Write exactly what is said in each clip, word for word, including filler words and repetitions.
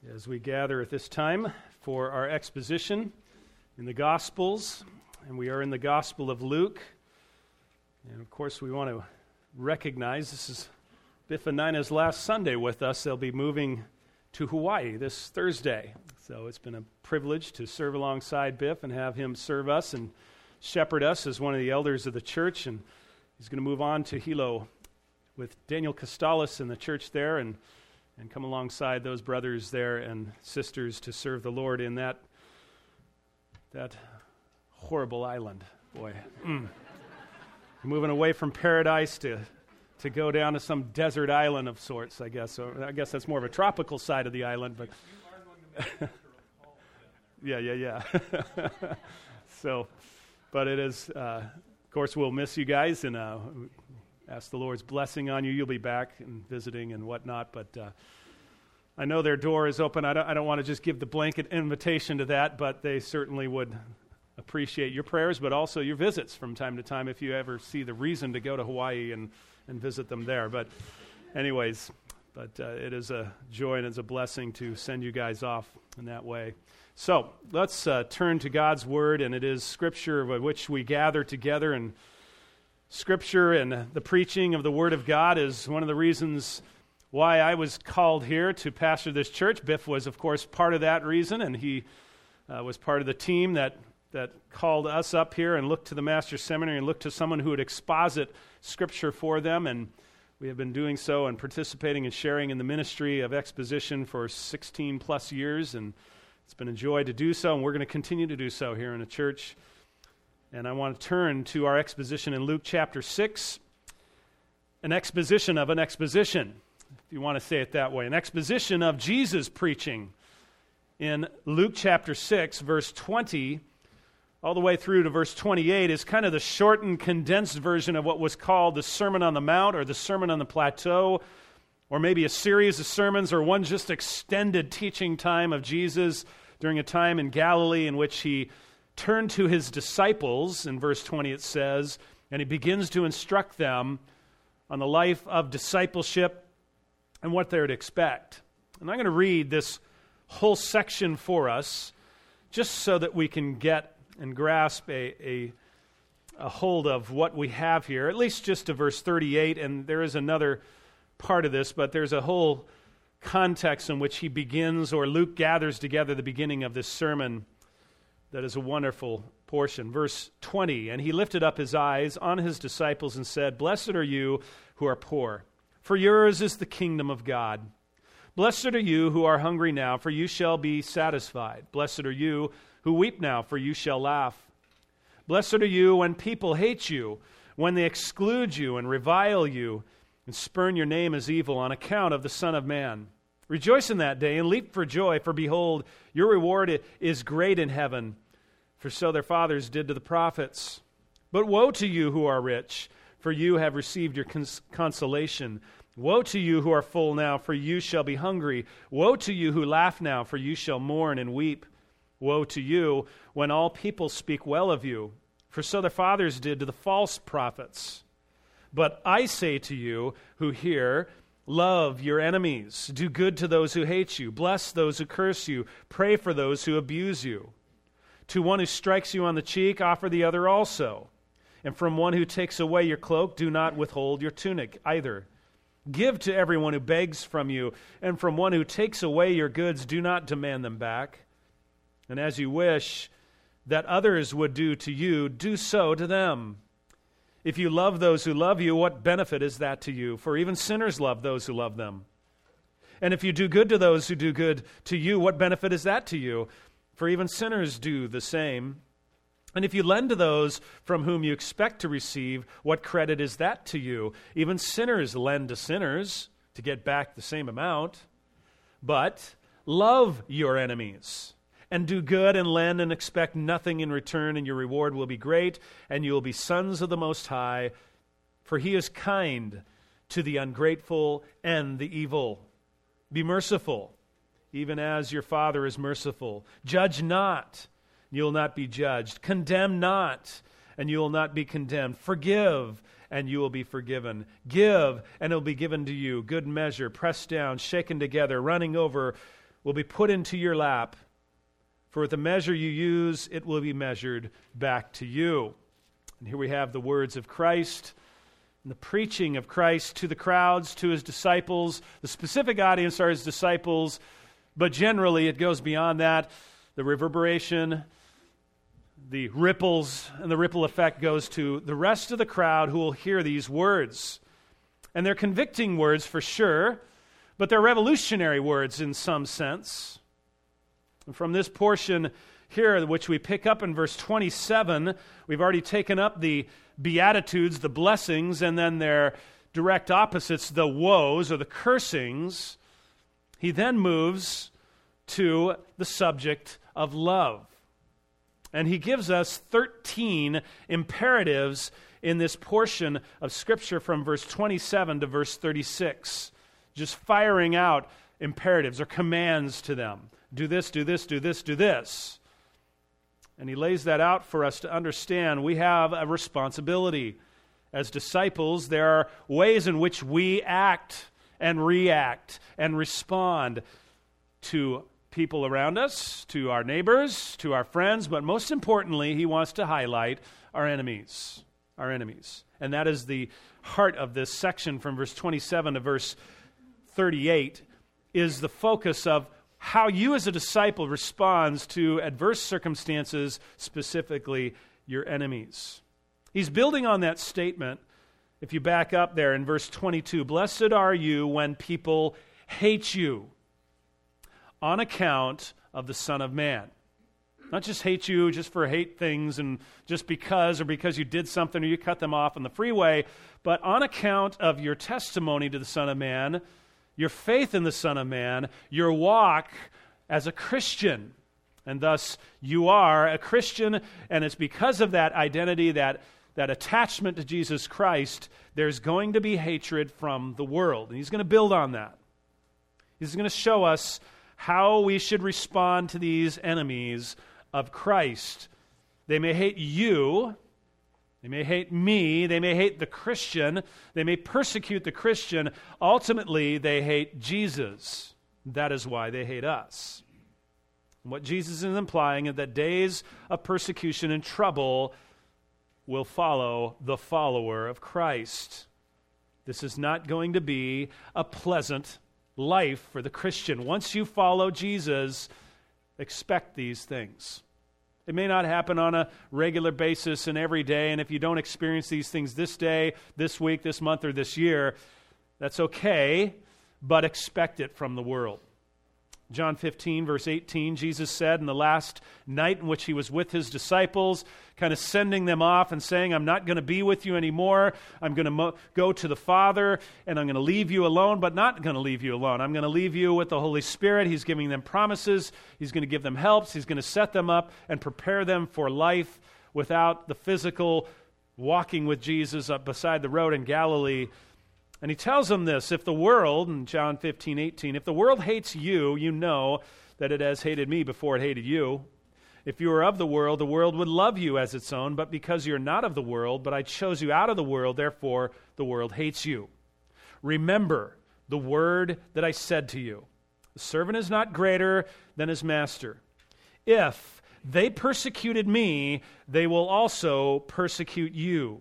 As we gather at this time for our exposition in the Gospels, and we are in the Gospel of Luke, and of course we want to recognize this is Biff and Nina's last Sunday with us. They'll be moving to Hawaii this Thursday, so it's been a privilege to serve alongside Biff and have him serve us and shepherd us as one of the elders of the church, and he's going to move on to Hilo with Daniel Costalis and the church there, and and come alongside those brothers there and sisters to serve the Lord in that that horrible island. Boy, mm. Moving away from paradise to to go down to some desert island of sorts, I guess. So I guess that's more of a tropical side of the island, but yeah, yeah, yeah. So, but it is. Uh, of course, we'll miss you guys and. Uh, Ask the Lord's blessing on you. You'll be back and visiting and whatnot, but uh, I know their door is open. I don't, I don't want to just give the blanket invitation to that, but they certainly would appreciate your prayers, but also your visits from time to time if you ever see the reason to go to Hawaii and, and visit them there. But anyways, but uh, it is a joy and it's a blessing to send you guys off in that way. So let's uh, turn to God's Word, and it is Scripture by which we gather together, and Scripture and the preaching of the Word of God is one of the reasons why I was called here to pastor this church. Biff was, of course, part of that reason, and he uh, was part of the team that, that called us up here and looked to the Master's Seminary and looked to someone who would exposit Scripture for them, and we have been doing so and participating and sharing in the ministry of exposition for sixteen plus years, and it's been a joy to do so, and we're going to continue to do so here in the church. And I want to turn to our exposition in Luke chapter six, an exposition of an exposition, if you want to say it that way, an exposition of Jesus preaching in Luke chapter six, verse twenty, all the way through to verse twenty-eight is kind of the shortened, condensed version of what was called the Sermon on the Mount or the Sermon on the Plateau, or maybe a series of sermons or one just extended teaching time of Jesus during a time in Galilee in which he turned to his disciples, in verse twenty it says, and he begins to instruct them on the life of discipleship and what they're to expect. And I'm going to read this whole section for us just so that we can get and grasp a, a, a hold of what we have here, at least just to verse thirty-eight, and there is another part of this, but there's a whole context in which he begins, or Luke gathers together the beginning of this sermon. That is a wonderful portion. Verse twenty, and he lifted up his eyes on his disciples and said, "Blessed are you who are poor, for yours is the kingdom of God. Blessed are you who are hungry now, for you shall be satisfied. Blessed are you who weep now, for you shall laugh. Blessed are you when people hate you, when they exclude you and revile you, and spurn your name as evil on account of the Son of Man. Rejoice in that day and leap for joy, for behold, your reward is great in heaven. For so their fathers did to the prophets. But woe to you who are rich, for you have received your cons- consolation. Woe to you who are full now, for you shall be hungry. Woe to you who laugh now, for you shall mourn and weep. Woe to you when all people speak well of you, for so their fathers did to the false prophets. But I say to you who hear, love your enemies, do good to those who hate you, bless those who curse you, pray for those who abuse you. To one who strikes you on the cheek, offer the other also. And from one who takes away your cloak, do not withhold your tunic either. Give to everyone who begs from you, and from one who takes away your goods, do not demand them back. And as you wish that others would do to you, do so to them. If you love those who love you, what benefit is that to you? For even sinners love those who love them. And if you do good to those who do good to you, what benefit is that to you? For even sinners do the same. And if you lend to those from whom you expect to receive, what credit is that to you? Even sinners lend to sinners to get back the same amount. But love your enemies, and do good and lend and expect nothing in return, and your reward will be great, and you will be sons of the Most High, for he is kind to the ungrateful and the evil. Be merciful, even as your Father is merciful. Judge not, and you will not be judged. Condemn not, and you will not be condemned. Forgive, and you will be forgiven. Give, and it will be given to you. Good measure, pressed down, shaken together, running over, will be put into your lap. For with the measure you use, it will be measured back to you. And here we have the words of Christ and the preaching of Christ to the crowds, to his disciples. The specific audience are his disciples, but generally it goes beyond that. The reverberation, the ripples, and the ripple effect goes to the rest of the crowd who will hear these words. And they're convicting words for sure, but they're revolutionary words in some sense. And from this portion here, which we pick up in verse twenty-seven, we've already taken up the Beatitudes, the blessings, and then their direct opposites, the woes or the cursings. He then moves to the subject of love. And he gives us thirteen imperatives in this portion of Scripture from verse twenty-seven to verse thirty-six, just firing out imperatives or commands to them. Do this, do this, do this, do this. And he lays that out for us to understand we have a responsibility. As disciples, there are ways in which we act and react and respond to people around us, to our neighbors, to our friends, but most importantly, he wants to highlight our enemies, our enemies. And that is the heart of this section from verse twenty-seven to verse thirty-eight, is the focus of how you as a disciple responds to adverse circumstances, specifically your enemies. He's building on that statement. If you back up there in verse twenty-two, blessed are you when people hate you on account of the Son of Man. Not just hate you just for hate things and just because or because you did something or you cut them off on the freeway, but on account of your testimony to the Son of Man, your faith in the Son of Man, your walk as a Christian. And thus, you are a Christian, and it's because of that identity, that, that attachment to Jesus Christ, there's going to be hatred from the world. And he's going to build on that. He's going to show us how we should respond to these enemies of Christ. They may hate you, they may hate me, they may hate the Christian, they may persecute the Christian. Ultimately, they hate Jesus. That is why they hate us. And what Jesus is implying is that days of persecution and trouble will follow the follower of Christ. This is not going to be a pleasant life for the Christian. Once you follow Jesus, expect these things. It may not happen on a regular basis and every day, and if you don't experience these things this day, this week, this month, or this year, that's okay, but expect it from the world. John fifteen, verse eighteen, Jesus said in the last night in which he was with his disciples, kind of sending them off and saying, I'm not going to be with you anymore. I'm going to mo- go to the Father, and I'm going to leave you alone, but not going to leave you alone. I'm going to leave you with the Holy Spirit. He's giving them promises. He's going to give them helps. He's going to set them up and prepare them for life without the physical walking with Jesus up beside the road in Galilee. And he tells them this, if the world, in John fifteen, eighteen, if the world hates you, you know that it has hated me before it hated you. If you were of the world, the world would love you as its own, but because you're not of the world, but I chose you out of the world, therefore the world hates you. Remember the word that I said to you. The servant is not greater than his master. If they persecuted me, they will also persecute you.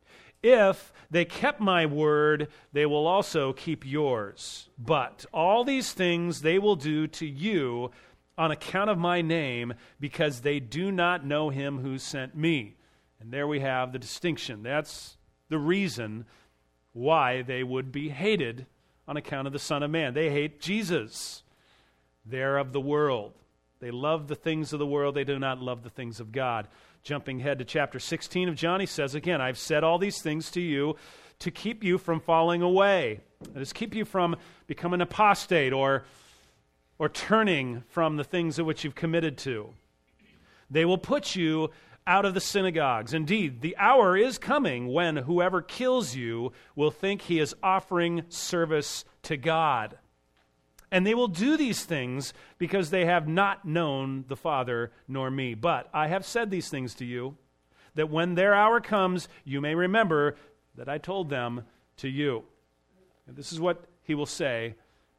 If they kept my word, they will also keep yours. But all these things they will do to you on account of my name, because they do not know him who sent me. And there we have the distinction. That's the reason why they would be hated on account of the Son of Man. They hate Jesus. They're of the world. They love the things of the world. They do not love the things of God. Jumping ahead to chapter sixteen of John, he says again, I've said all these things to you to keep you from falling away. That is, keep you from becoming apostate or, or turning from the things at which you've committed to. They will put you out of the synagogues. Indeed, the hour is coming when whoever kills you will think he is offering service to God. And they will do these things because they have not known the Father nor me. But I have said these things to you, that when their hour comes, you may remember that I told them to you. And this is what he will say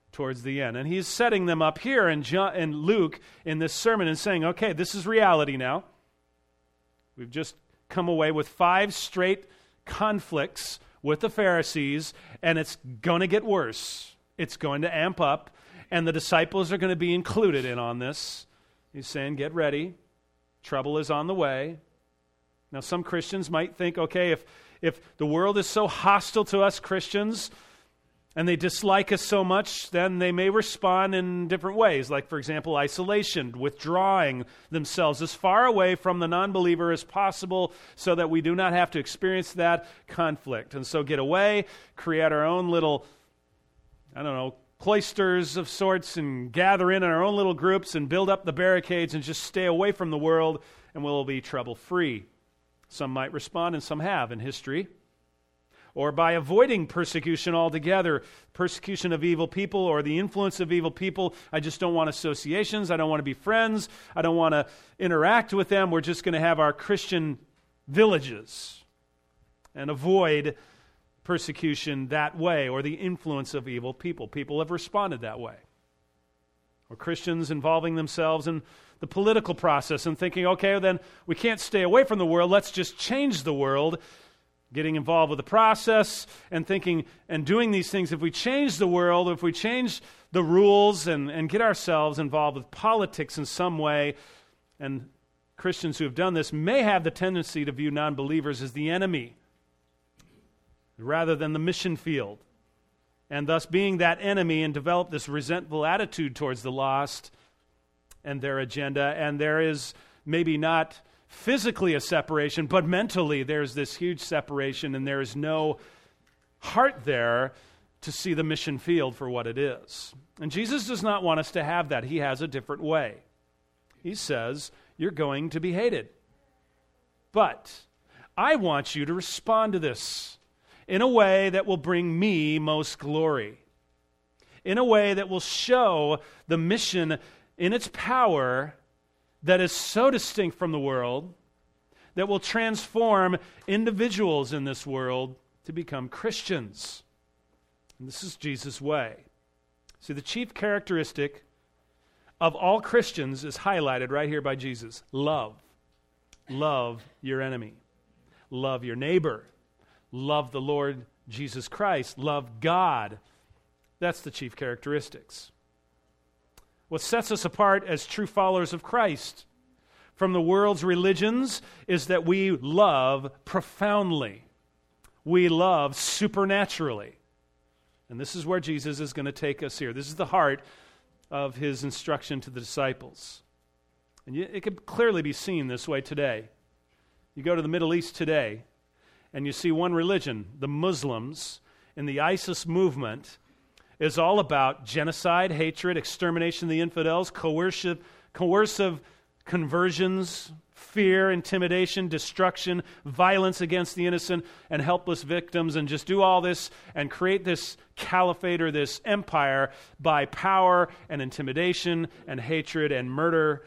towards the end. And he's setting them up here in, John, in Luke in this sermon and saying, okay, this is reality now. We've just come away with five straight conflicts with the Pharisees, and it's going to get worse. It's going to amp up, and the disciples are going to be included in on this. He's saying, get ready. Trouble is on the way. Now, some Christians might think, okay, if, if the world is so hostile to us Christians, and they dislike us so much, then they may respond in different ways. Like, for example, isolation, withdrawing themselves as far away from the non-believer as possible so that we do not have to experience that conflict. And so get away, create our own little, I don't know, cloisters of sorts and gather in our own little groups and build up the barricades and just stay away from the world and we'll be trouble-free. Some might respond, and some have in history. Or by avoiding persecution altogether, persecution of evil people or the influence of evil people. I just don't want associations. I don't want to be friends. I don't want to interact with them. We're just going to have our Christian villages and avoid persecution that way, or the influence of evil people. People have responded that way. Or Christians involving themselves in the political process and thinking, okay, then we can't stay away from the world. Let's just change the world. Getting involved with the process and thinking and doing these things, if we change the world, if we change the rules and, and get ourselves involved with politics in some way, and Christians who have done this may have the tendency to view non-believers as the enemy rather than the mission field, and thus being that enemy and develop this resentful attitude towards the lost and their agenda, and there is maybe not physically a separation, but mentally there's this huge separation, and there is no heart there to see the mission field for what it is. And Jesus does not want us to have that. He has a different way. He says, you're going to be hated. But I want you to respond to this in a way that will bring me most glory, in a way that will show the mission in its power that is so distinct from the world, that will transform individuals in this world to become Christians. And this is Jesus' way. See, the chief characteristic of all Christians is highlighted right here by Jesus. Love. Love your enemy. Love your neighbor. Love the Lord Jesus Christ. Love God. That's the chief characteristics. What sets us apart as true followers of Christ from the world's religions is that we love profoundly. We love supernaturally. And this is where Jesus is going to take us here. This is the heart of his instruction to the disciples. And it can clearly be seen this way today. You go to the Middle East today, and you see one religion, the Muslims, in the ISIS movement, is all about genocide, hatred, extermination of the infidels, coercive, coercive conversions, fear, intimidation, destruction, violence against the innocent and helpless victims, and just do all this and create this caliphate or this empire by power and intimidation and hatred and murder.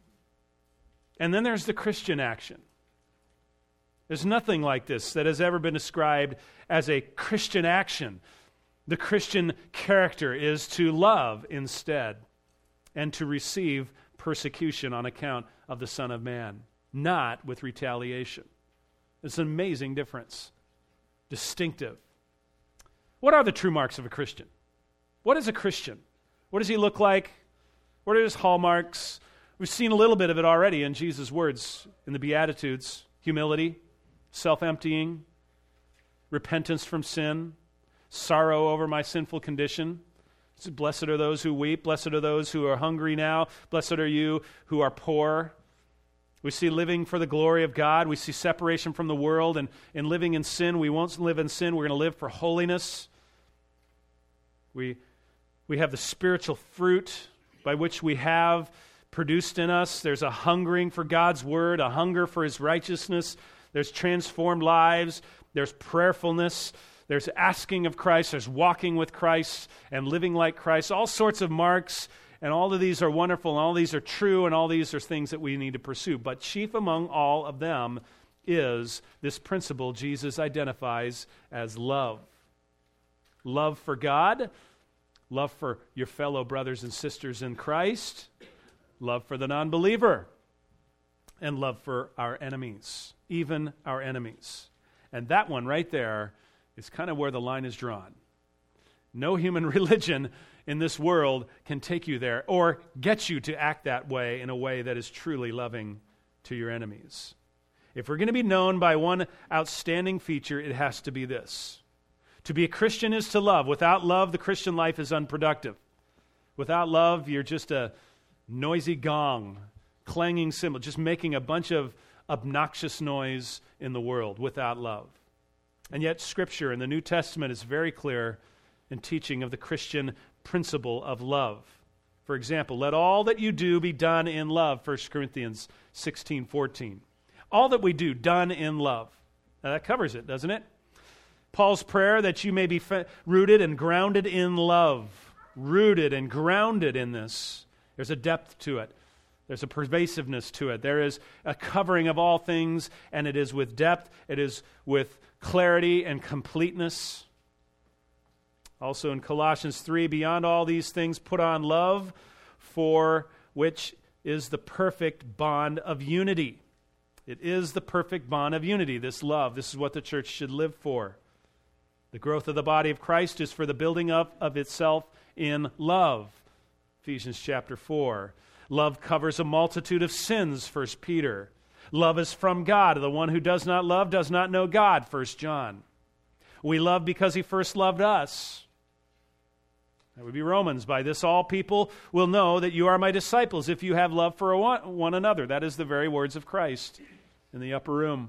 And then there's the Christian action. There's nothing like this that has ever been described as a Christian action. The Christian character is to love instead and to receive persecution on account of the Son of Man, not with retaliation. It's an amazing difference. Distinctive. What are the true marks of a Christian? What is a Christian? What does he look like? What are his hallmarks? We've seen a little bit of it already in Jesus' words in the Beatitudes. Humility, self-emptying, repentance from sin, sorrow over my sinful condition. Blessed are those who weep. Blessed are those who are hungry now. Blessed are you who are poor. We see living for the glory of God. We see separation from the world. And in living in sin, we won't live in sin. We're going to live for holiness. We, we have the spiritual fruit by which we have produced in us. There's a hungering for God's word, a hunger for his righteousness. There's transformed lives. There's prayerfulness. There's asking of Christ, there's walking with Christ and living like Christ, all sorts of marks, and all of these are wonderful, and all these are true, and all these are things that we need to pursue. But chief among all of them is this principle Jesus identifies as love. Love for God, love for your fellow brothers and sisters in Christ, love for the non-believer, and love for our enemies, even our enemies. And that one right there is kind of where the line is drawn. No human religion in this world can take you there or get you to act that way in a way that is truly loving to your enemies. If we're going to be known by one outstanding feature, it has to be this. To be a Christian is to love. Without love, the Christian life is unproductive. Without love, you're just a noisy gong, clanging cymbal, just making a bunch of obnoxious noise in the world without love. And yet Scripture in the New Testament is very clear in teaching of the Christian principle of love. For example, let all that you do be done in love, First Corinthians sixteen fourteen. All that we do, done in love. Now that covers it, doesn't it? Paul's prayer that you may be fa- rooted and grounded in love. Rooted and grounded in this. There's a depth to it. There's a pervasiveness to it. There is a covering of all things, and it is with depth. It is with clarity and completeness. Also in Colossians three, beyond all these things, put on love, for which is the perfect bond of unity. It is the perfect bond of unity, this love. This is what the church should live for. The growth of the body of Christ is for the building up of itself in love. Ephesians chapter four. Love covers a multitude of sins, First Peter. Love is from God. The one who does not love does not know God, First John. We love because he first loved us. That would be Romans. By this all people will know that you are my disciples if you have love for one another. That is the very words of Christ in the upper room.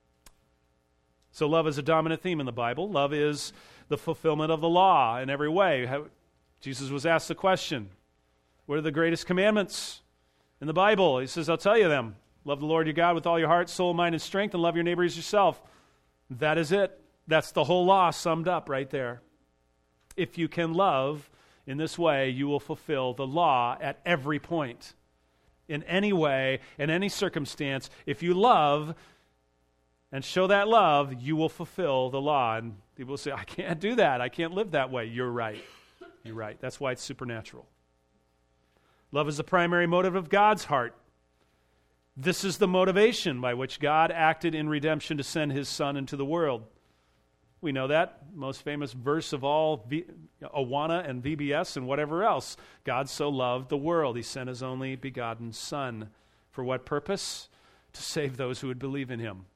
So love is a dominant theme in the Bible. Love is the fulfillment of the law in every way. Jesus was asked the question, what are the greatest commandments in the Bible? He says, I'll tell you them. Love the Lord your God with all your heart, soul, mind, and strength, and love your neighbor as yourself. That is it. That's the whole law summed up right there. If you can love in this way, you will fulfill the law at every point. In any way, in any circumstance, if you love and show that love, you will fulfill the law. And people will say, I can't do that. I can't live that way. You're right. You're right. That's why it's supernatural. Love is the primary motive of God's heart. This is the motivation by which God acted in redemption to send his Son into the world. We know that. Most famous verse of all, v- Awana and V B S and whatever else. God so loved the world, he sent his only begotten Son. For what purpose? To save those who would believe in him.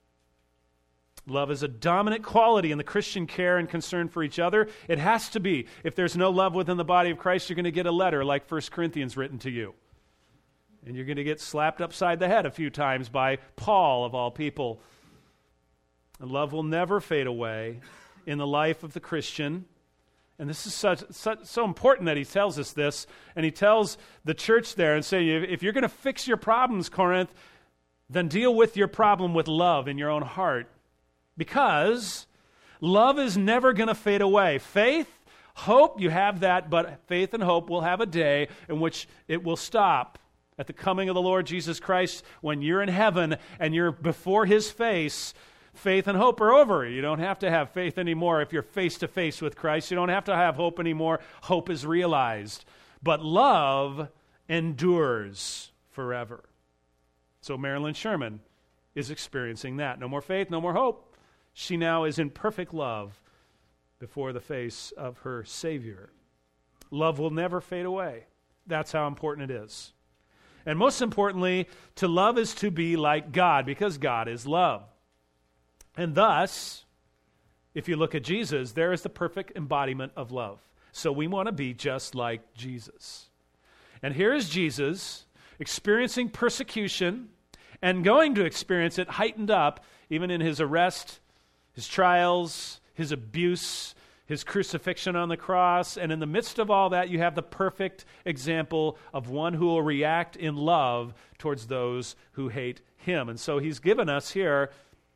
Love is a dominant quality in the Christian care and concern for each other. It has to be. If there's no love within the body of Christ, you're going to get a letter like First Corinthians written to you. And you're going to get slapped upside the head a few times by Paul, of all people. And love will never fade away in the life of the Christian. And this is such, such, so important that he tells us this. And he tells the church there and say, if you're going to fix your problems, Corinth, then deal with your problem with love in your own heart. Because love is never going to fade away. Faith, hope, you have that, but faith and hope will have a day in which it will stop. At the coming of the Lord Jesus Christ, when you're in heaven and you're before his face, faith and hope are over. You don't have to have faith anymore if you're face to face with Christ. You don't have to have hope anymore. Hope is realized. But love endures forever. So Marilyn Sherman is experiencing that. No more faith, no more hope. She now is in perfect love before the face of her Savior. Love will never fade away. That's how important it is. And most importantly, to love is to be like God, because God is love. And thus, if you look at Jesus, there is the perfect embodiment of love. So we want to be just like Jesus. And here is Jesus experiencing persecution and going to experience it heightened up even in his arrest, his trials, his abuse, his crucifixion on the cross. And in the midst of all that, you have the perfect example of one who will react in love towards those who hate him. And so he's given us here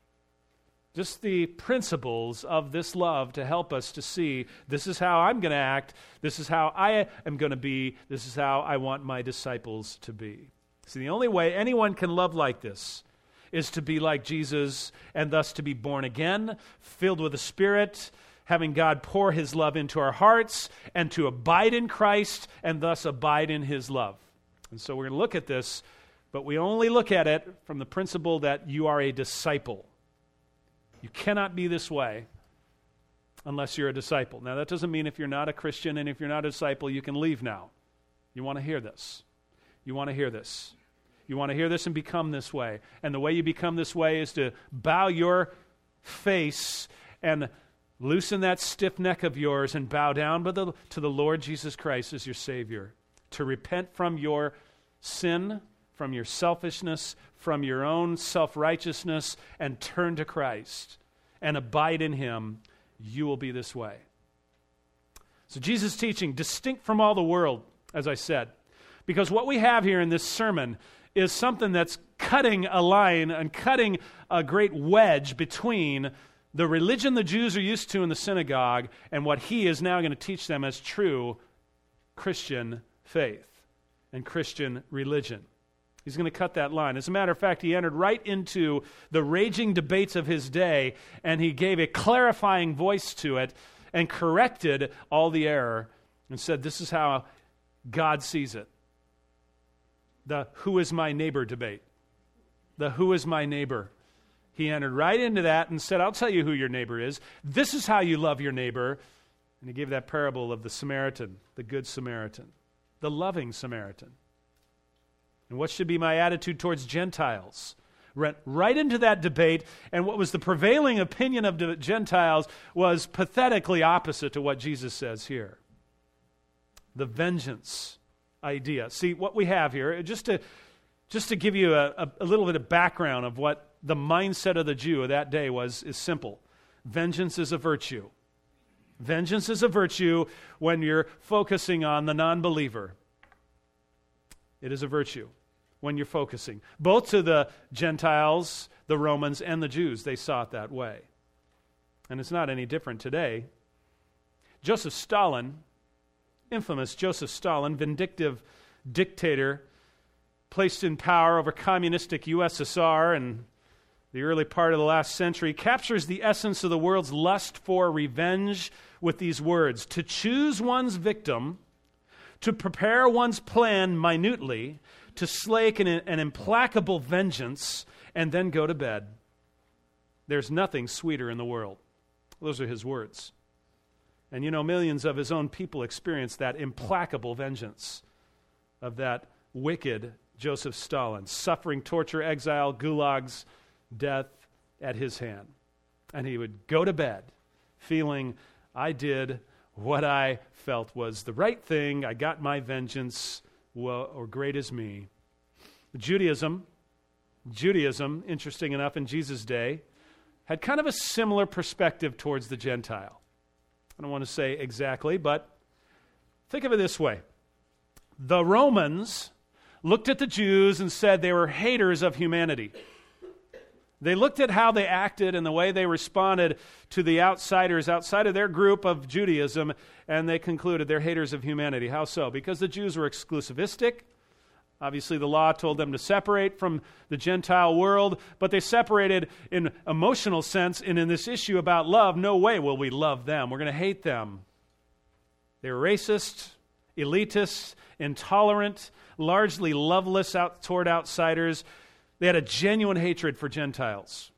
just the principles of this love to help us to see this is how I'm going to act, this is how I am going to be, this is how I want my disciples to be. See, the only way anyone can love like this is to be like Jesus and thus to be born again, filled with the Spirit, having God pour his love into our hearts and to abide in Christ and thus abide in his love. And so we're going to look at this, but we only look at it from the principle that you are a disciple. You cannot be this way unless you're a disciple. Now, that doesn't mean if you're not a Christian and if you're not a disciple, you can leave now. You want to hear this. You want to hear this. You want to hear this and become this way. And the way you become this way is to bow your face and loosen that stiff neck of yours and bow down to the, to the Lord Jesus Christ as your Savior. To repent from your sin, from your selfishness, from your own self-righteousness, and turn to Christ and abide in him. You will be this way. So Jesus' teaching, distinct from all the world, as I said, because what we have here in this sermon is something that's cutting a line and cutting a great wedge between the religion the Jews are used to in the synagogue and what he is now going to teach them as true Christian faith and Christian religion. He's going to cut that line. As a matter of fact, he entered right into the raging debates of his day, and he gave a clarifying voice to it and corrected all the error and said, this is how God sees it. The who is my neighbor debate. The who is my neighbor. He entered right into that and said, I'll tell you who your neighbor is. This is how you love your neighbor. And he gave that parable of the Samaritan, the good Samaritan, the loving Samaritan. And what should be my attitude towards Gentiles? Went right into that debate, and what was the prevailing opinion of the Gentiles was pathetically opposite to what Jesus says here. The vengeance idea. See, what we have here, just to just to give you a, a, a little bit of background of what the mindset of the Jew of that day was, is simple. Vengeance is a virtue. Vengeance is a virtue when you're focusing on the non-believer. It is a virtue when you're focusing. Both to the Gentiles, the Romans, and the Jews, they saw it that way. And it's not any different today. Joseph Stalin, infamous Joseph Stalin, vindictive dictator, placed in power over communistic U S S R in the early part of the last century, captures the essence of the world's lust for revenge with these words: to choose one's victim, to prepare one's plan minutely, to slake an, an implacable vengeance, and then go to bed. There's nothing sweeter in the world. Those are his words. And you know, millions of his own people experienced that implacable vengeance of that wicked Joseph Stalin, suffering torture, exile, gulags, death at his hand. And he would go to bed feeling, I did what I felt was the right thing. I got my vengeance, well, or great is me. Judaism, Judaism, interesting enough, in Jesus' day, had kind of a similar perspective towards the Gentile. I don't want to say exactly, but think of it this way. The Romans looked at the Jews and said they were haters of humanity. They looked at how they acted and the way they responded to the outsiders outside of their group of Judaism, and they concluded they're haters of humanity. How so? Because the Jews were exclusivistic. Obviously, the law told them to separate from the Gentile world, but they separated in emotional sense, and in this issue about love, no way will we love them. We're going to hate them. They were racist, elitist, intolerant, largely loveless out toward outsiders. They had a genuine hatred for Gentiles,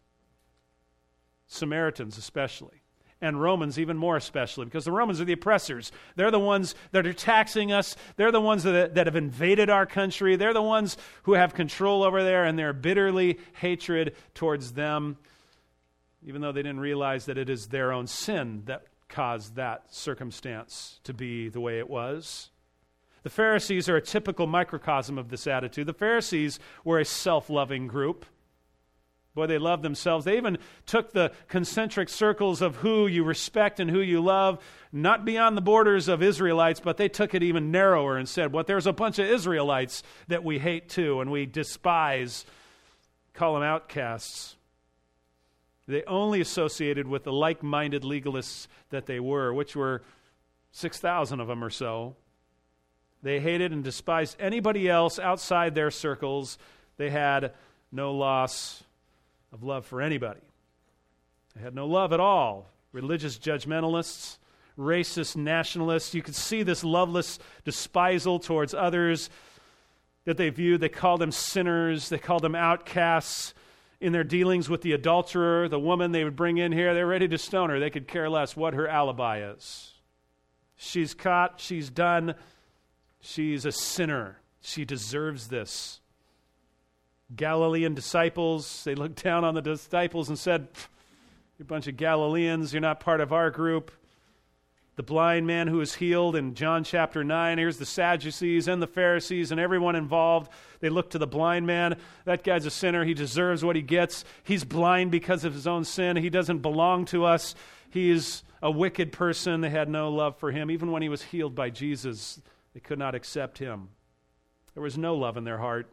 Samaritans especially, and Romans even more especially, because the Romans are the oppressors. They're the ones that are taxing us. They're the ones that, that have invaded our country. They're the ones who have control over there, and they're bitterly hatred towards them, even though they didn't realize that it is their own sin that caused that circumstance to be the way it was. The Pharisees are a typical microcosm of this attitude. The Pharisees were a self-loving group. Boy, they loved themselves. They even took the concentric circles of who you respect and who you love, not beyond the borders of Israelites, but they took it even narrower and said, well, there's a bunch of Israelites that we hate too and we despise, call them outcasts. They only associated with the like-minded legalists that they were, which were six thousand of them or so. They hated and despised anybody else outside their circles. They had no loss of love for anybody. They had no love at all religious judgmentalists, racist nationalists. You could see this loveless despisal towards others that they viewed. They called them sinners. They called them outcasts. In their dealings with the adulterer, the woman they would bring in here, they're ready to stone her. They could care less what her alibi is. She's caught. She's done. She's a sinner. She deserves this. Galilean disciples, they looked down on the disciples and said, "You're a bunch of Galileans. You're not part of our group." The blind man who was healed in John chapter nine, here's the Sadducees and the Pharisees and everyone involved. They look to the blind man. That guy's a sinner. He deserves what he gets. He's blind because of his own sin. He doesn't belong to us. He's a wicked person. They had no love for him. Even when he was healed by Jesus, they could not accept him. There was no love in their heart.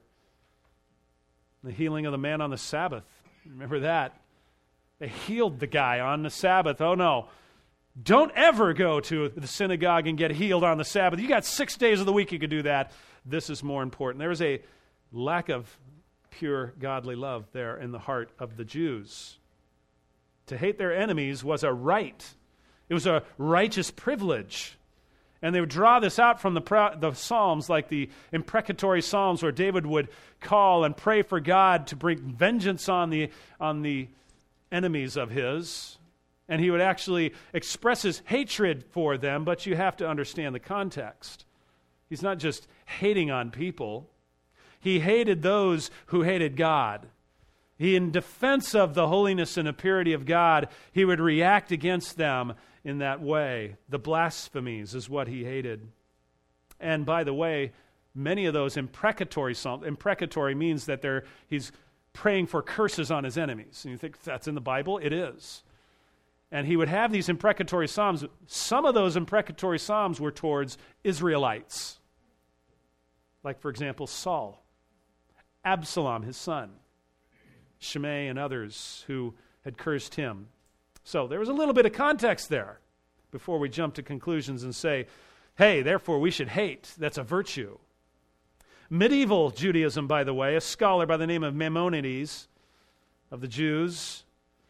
The healing of the man on the Sabbath. Remember that? They healed the guy on the Sabbath. Oh no. Don't ever go to the synagogue and get healed on the Sabbath. You got six days of the week you could do that. This is more important. There was a lack of pure godly love there in the heart of the Jews. To hate their enemies was a right. It was a righteous privilege. And they would draw this out from the, pro- the Psalms, like the imprecatory Psalms where David would call and pray for God to bring vengeance on the, on the enemies of his. And he would actually express his hatred for them, but you have to understand the context. He's not just hating on people. He hated those who hated God. He, in defense of the holiness and the purity of God, he would react against them in that way. The blasphemies is what he hated. And by the way, many of those imprecatory psalms, imprecatory means that they're, he's praying for curses on his enemies. And you think that's in the Bible? It is. And he would have these imprecatory psalms. Some of those imprecatory psalms were towards Israelites. Like, for example, Saul, Absalom, his son, Shimei, and others who had cursed him. So there was a little bit of context there before we jump to conclusions and say, hey, therefore we should hate. That's a virtue. Medieval Judaism, by the way, a scholar by the name of Maimonides of the Jews,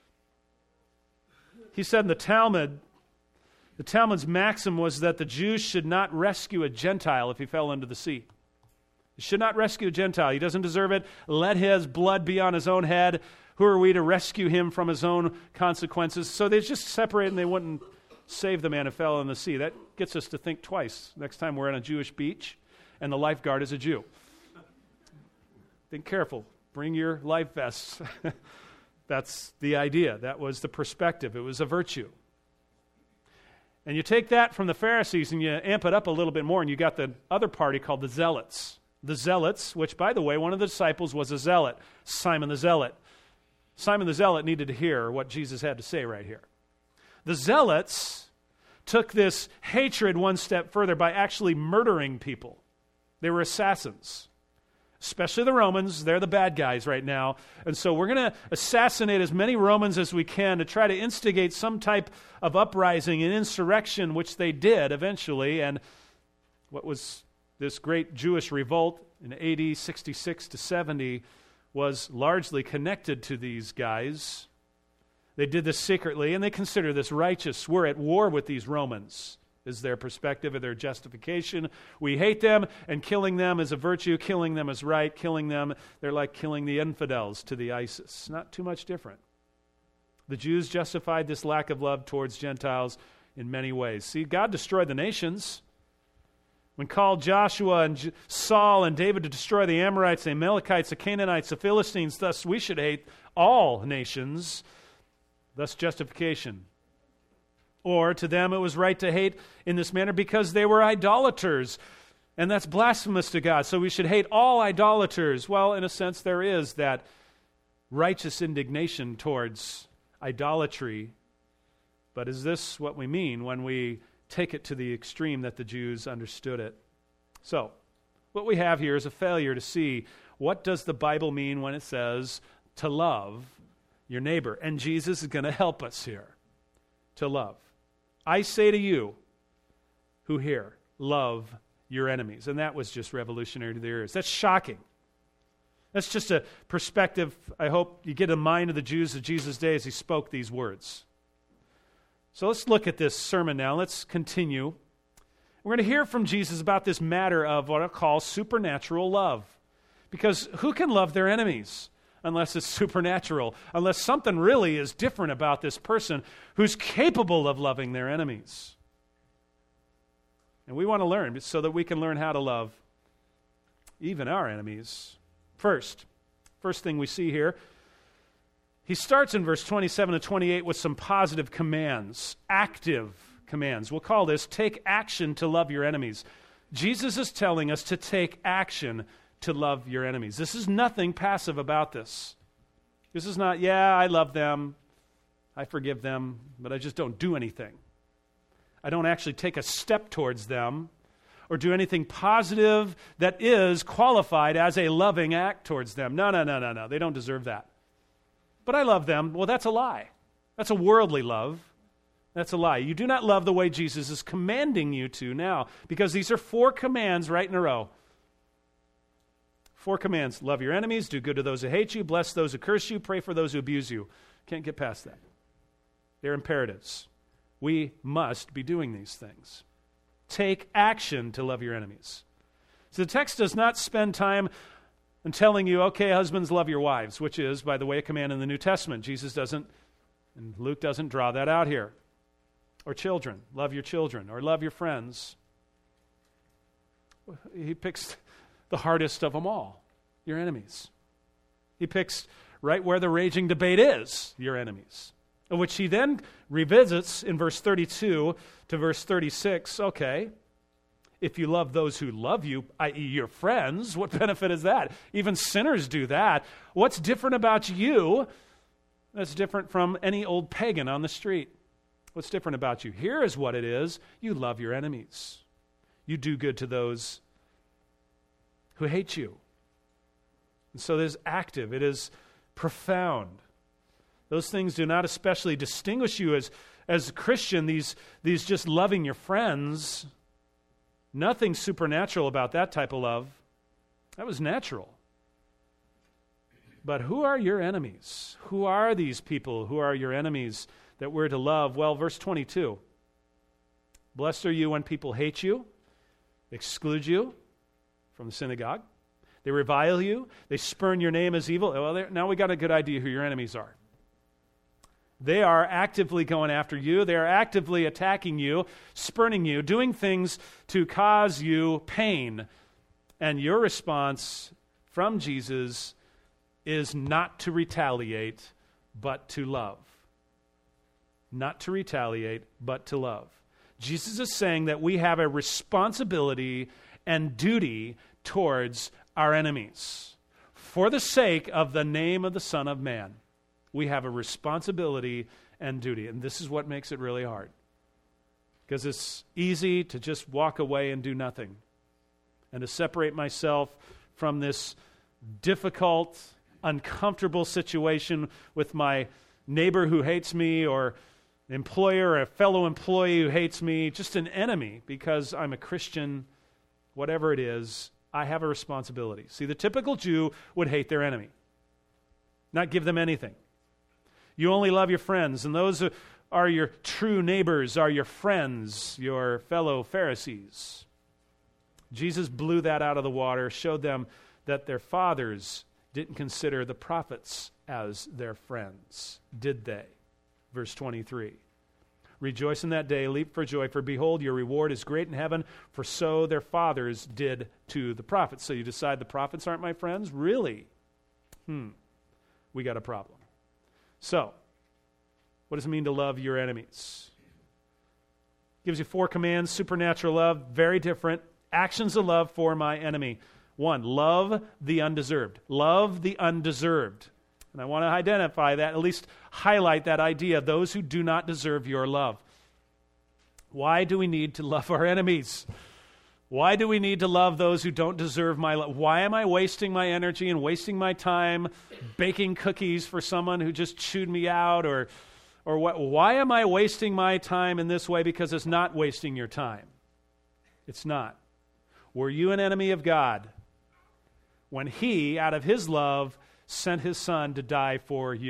he said in the Talmud, the Talmud's maxim was that the Jews should not rescue a Gentile if he fell into the sea. He should not rescue a Gentile. He doesn't deserve it. Let his blood be on his own head. Who are we to rescue him from his own consequences? So they just separate and they wouldn't save the man who fell in the sea. That gets us to think twice next time we're on a Jewish beach and the lifeguard is a Jew. Think careful. Bring your life vests. That's the idea. That was the perspective. It was a virtue. And you take that from the Pharisees and you amp it up a little bit more, and you got the other party called the Zealots. The Zealots, which, by the way, one of the disciples was a zealot, Simon the Zealot. Simon the Zealot needed to hear what Jesus had to say right here. The Zealots took this hatred one step further by actually murdering people. They were assassins. Especially the Romans. They're the bad guys right now. And so we're going to assassinate as many Romans as we can to try to instigate some type of uprising and insurrection, which they did eventually. And what was this great Jewish revolt in A D sixty-six to seventy was largely connected to these guys. They did this secretly, and they consider this righteous. We're at war with these Romans, is their perspective of their justification. We hate them, and killing them is a virtue. Killing them is right. Killing them, they're like killing the infidels to the ISIS. Not too much different. The Jews justified this lack of love towards Gentiles in many ways. See, God destroyed the nations. When called Joshua and J- Saul and David to destroy the Amorites, the Amalekites, the Canaanites, the Philistines, thus we should hate all nations. Thus justification. Or to them it was right to hate in this manner because they were idolaters. And that's blasphemous to God. So we should hate all idolaters. Well, in a sense, there is that righteous indignation towards idolatry. But is this what we mean when we take it to the extreme that the Jews understood it? So, what we have here is a failure to see what does the Bible mean when it says to love your neighbor. And Jesus is going to help us here. To love. I say to you who hear, love your enemies. And that was just revolutionary to their ears. That's shocking. That's just a perspective. I hope you get in mind of the Jews of Jesus' day as he spoke these words. So let's look at this sermon now. Let's continue. We're going to hear from Jesus about this matter of what I'll call supernatural love. Because who can love their enemies unless it's supernatural, unless something really is different about this person who's capable of loving their enemies? And we want to learn so that we can learn how to love even our enemies. First, first thing we see here, he starts in verse twenty-seven to twenty-eight with some positive commands, active commands. We'll call this, take action to love your enemies. Jesus is telling us to take action to love your enemies. This is nothing passive about this. This is not, yeah, I love them, I forgive them, but I just don't do anything. I don't actually take a step towards them or do anything positive that is qualified as a loving act towards them. No, no, no, no, no. They don't deserve that. But I love them. Well, that's a lie. That's a worldly love. That's a lie. You do not love the way Jesus is commanding you to now, because these are four commands right in a row. Four commands. Love your enemies, do good to those who hate you, bless those who curse you, pray for those who abuse you. Can't get past that. They're imperatives. We must be doing these things. Take action to love your enemies. So the text does not spend time in telling you, okay, husbands, love your wives, which is, by the way, a command in the New Testament. Jesus doesn't, and Luke doesn't draw that out here. Or children, love your children, or love your friends. He picks the hardest of them all, your enemies. He picks right where the raging debate is, your enemies, which he then revisits in verse thirty-two to verse thirty-six. Okay, if you love those who love you, that is your friends, what benefit is that? Even sinners do that. What's different about you that's different from any old pagan on the street? What's different about you? Here is what it is. You love your enemies. You do good to those who hate you. And so it is active. It is profound. Those things do not especially distinguish you as, as a Christian, these, these just loving your friends. Nothing supernatural about that type of love. That was natural. But who are your enemies? Who are these people who are your enemies that we're to love? Well, verse twenty-two. Blessed are you when people hate you, exclude you from the synagogue. They revile you. They spurn your name as evil. Well, now we got a good idea who your enemies are. They are actively going after you. They are actively attacking you, spurning you, doing things to cause you pain. And your response from Jesus is not to retaliate, but to love. Not to retaliate, but to love. Jesus is saying that we have a responsibility and duty towards our enemies. For the sake of the name of the Son of Man, we have a responsibility and duty. And this is what makes it really hard. Because it's easy to just walk away and do nothing. And to separate myself from this difficult, uncomfortable situation with my neighbor who hates me, or employer, or a fellow employee who hates me, just an enemy because I'm a Christian, whatever it is, I have a responsibility. See, the typical Jew would hate their enemy, not give them anything. You only love your friends, and those who are your true neighbors are your friends, your fellow Pharisees. Jesus blew that out of the water, showed them that their fathers didn't consider the prophets as their friends, did they? Verse twenty-three. Rejoice in that day, leap for joy, for behold, your reward is great in heaven, for so their fathers did to the prophets. So you decide the prophets aren't my friends? Really? Hmm. We got a problem. So, what does it mean to love your enemies? Gives you four commands, supernatural love, very different. Actions of love for my enemy. One, love the undeserved. Love the undeserved. And I want to identify that, at least highlight that idea, those who do not deserve your love. Why do we need to love our enemies? Why do we need to love those who don't deserve my love? Why am I wasting my energy and wasting my time baking cookies for someone who just chewed me out? Or, or what? Why am I wasting my time in this way? Because it's not wasting your time. It's not. Were you an enemy of God when He, out of His love, sent His Son to die for you?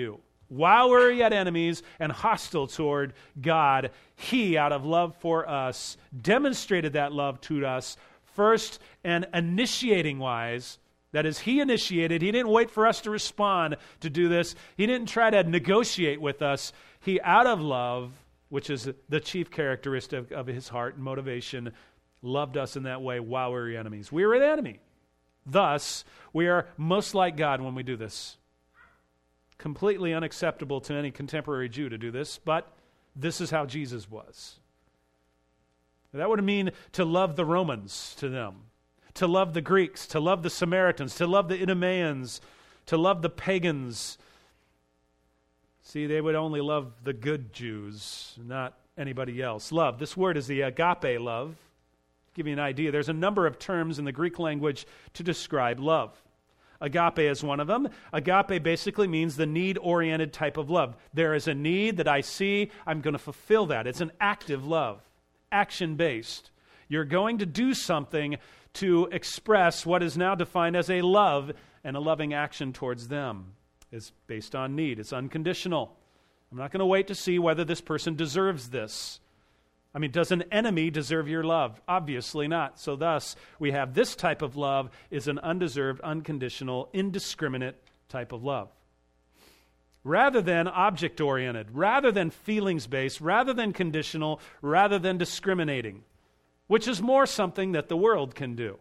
While we're yet enemies and hostile toward God, he, out of love for us, demonstrated that love to us first and initiating wise. That is, he initiated. He didn't wait for us to respond to do this. He didn't try to negotiate with us. He, out of love, which is the chief characteristic of his heart and motivation, loved us in that way while we were enemies. We were an enemy. Thus, we are most like God when we do this. Completely unacceptable to any contemporary Jew to do this, but this is how Jesus was. That would mean to love the Romans to them, to love the Greeks, to love the Samaritans, to love the Idumeans, to love the pagans. See, they would only love the good Jews, not anybody else. Love. This word is the agape love. To give you an idea, there's a number of terms in the Greek language to describe love. Agape is one of them. Agape basically means the need-oriented type of love. There is a need that I see, I'm going to fulfill that. It's an active love, action-based. You're going to do something to express what is now defined as a love, and a loving action towards them. It's based on need. It's unconditional. I'm not going to wait to see whether this person deserves this. I mean, does an enemy deserve your love? Obviously not. So thus, we have this type of love is an undeserved, unconditional, indiscriminate type of love. Rather than object-oriented, rather than feelings-based, rather than conditional, rather than discriminating, which is more something that the world can do.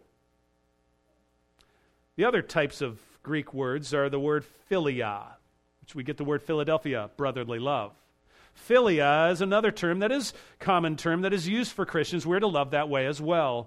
The other types of Greek words are the word philia, which we get the word Philadelphia, brotherly love. Philia is another term that is a common term that is used for Christians. We're to love that way as well.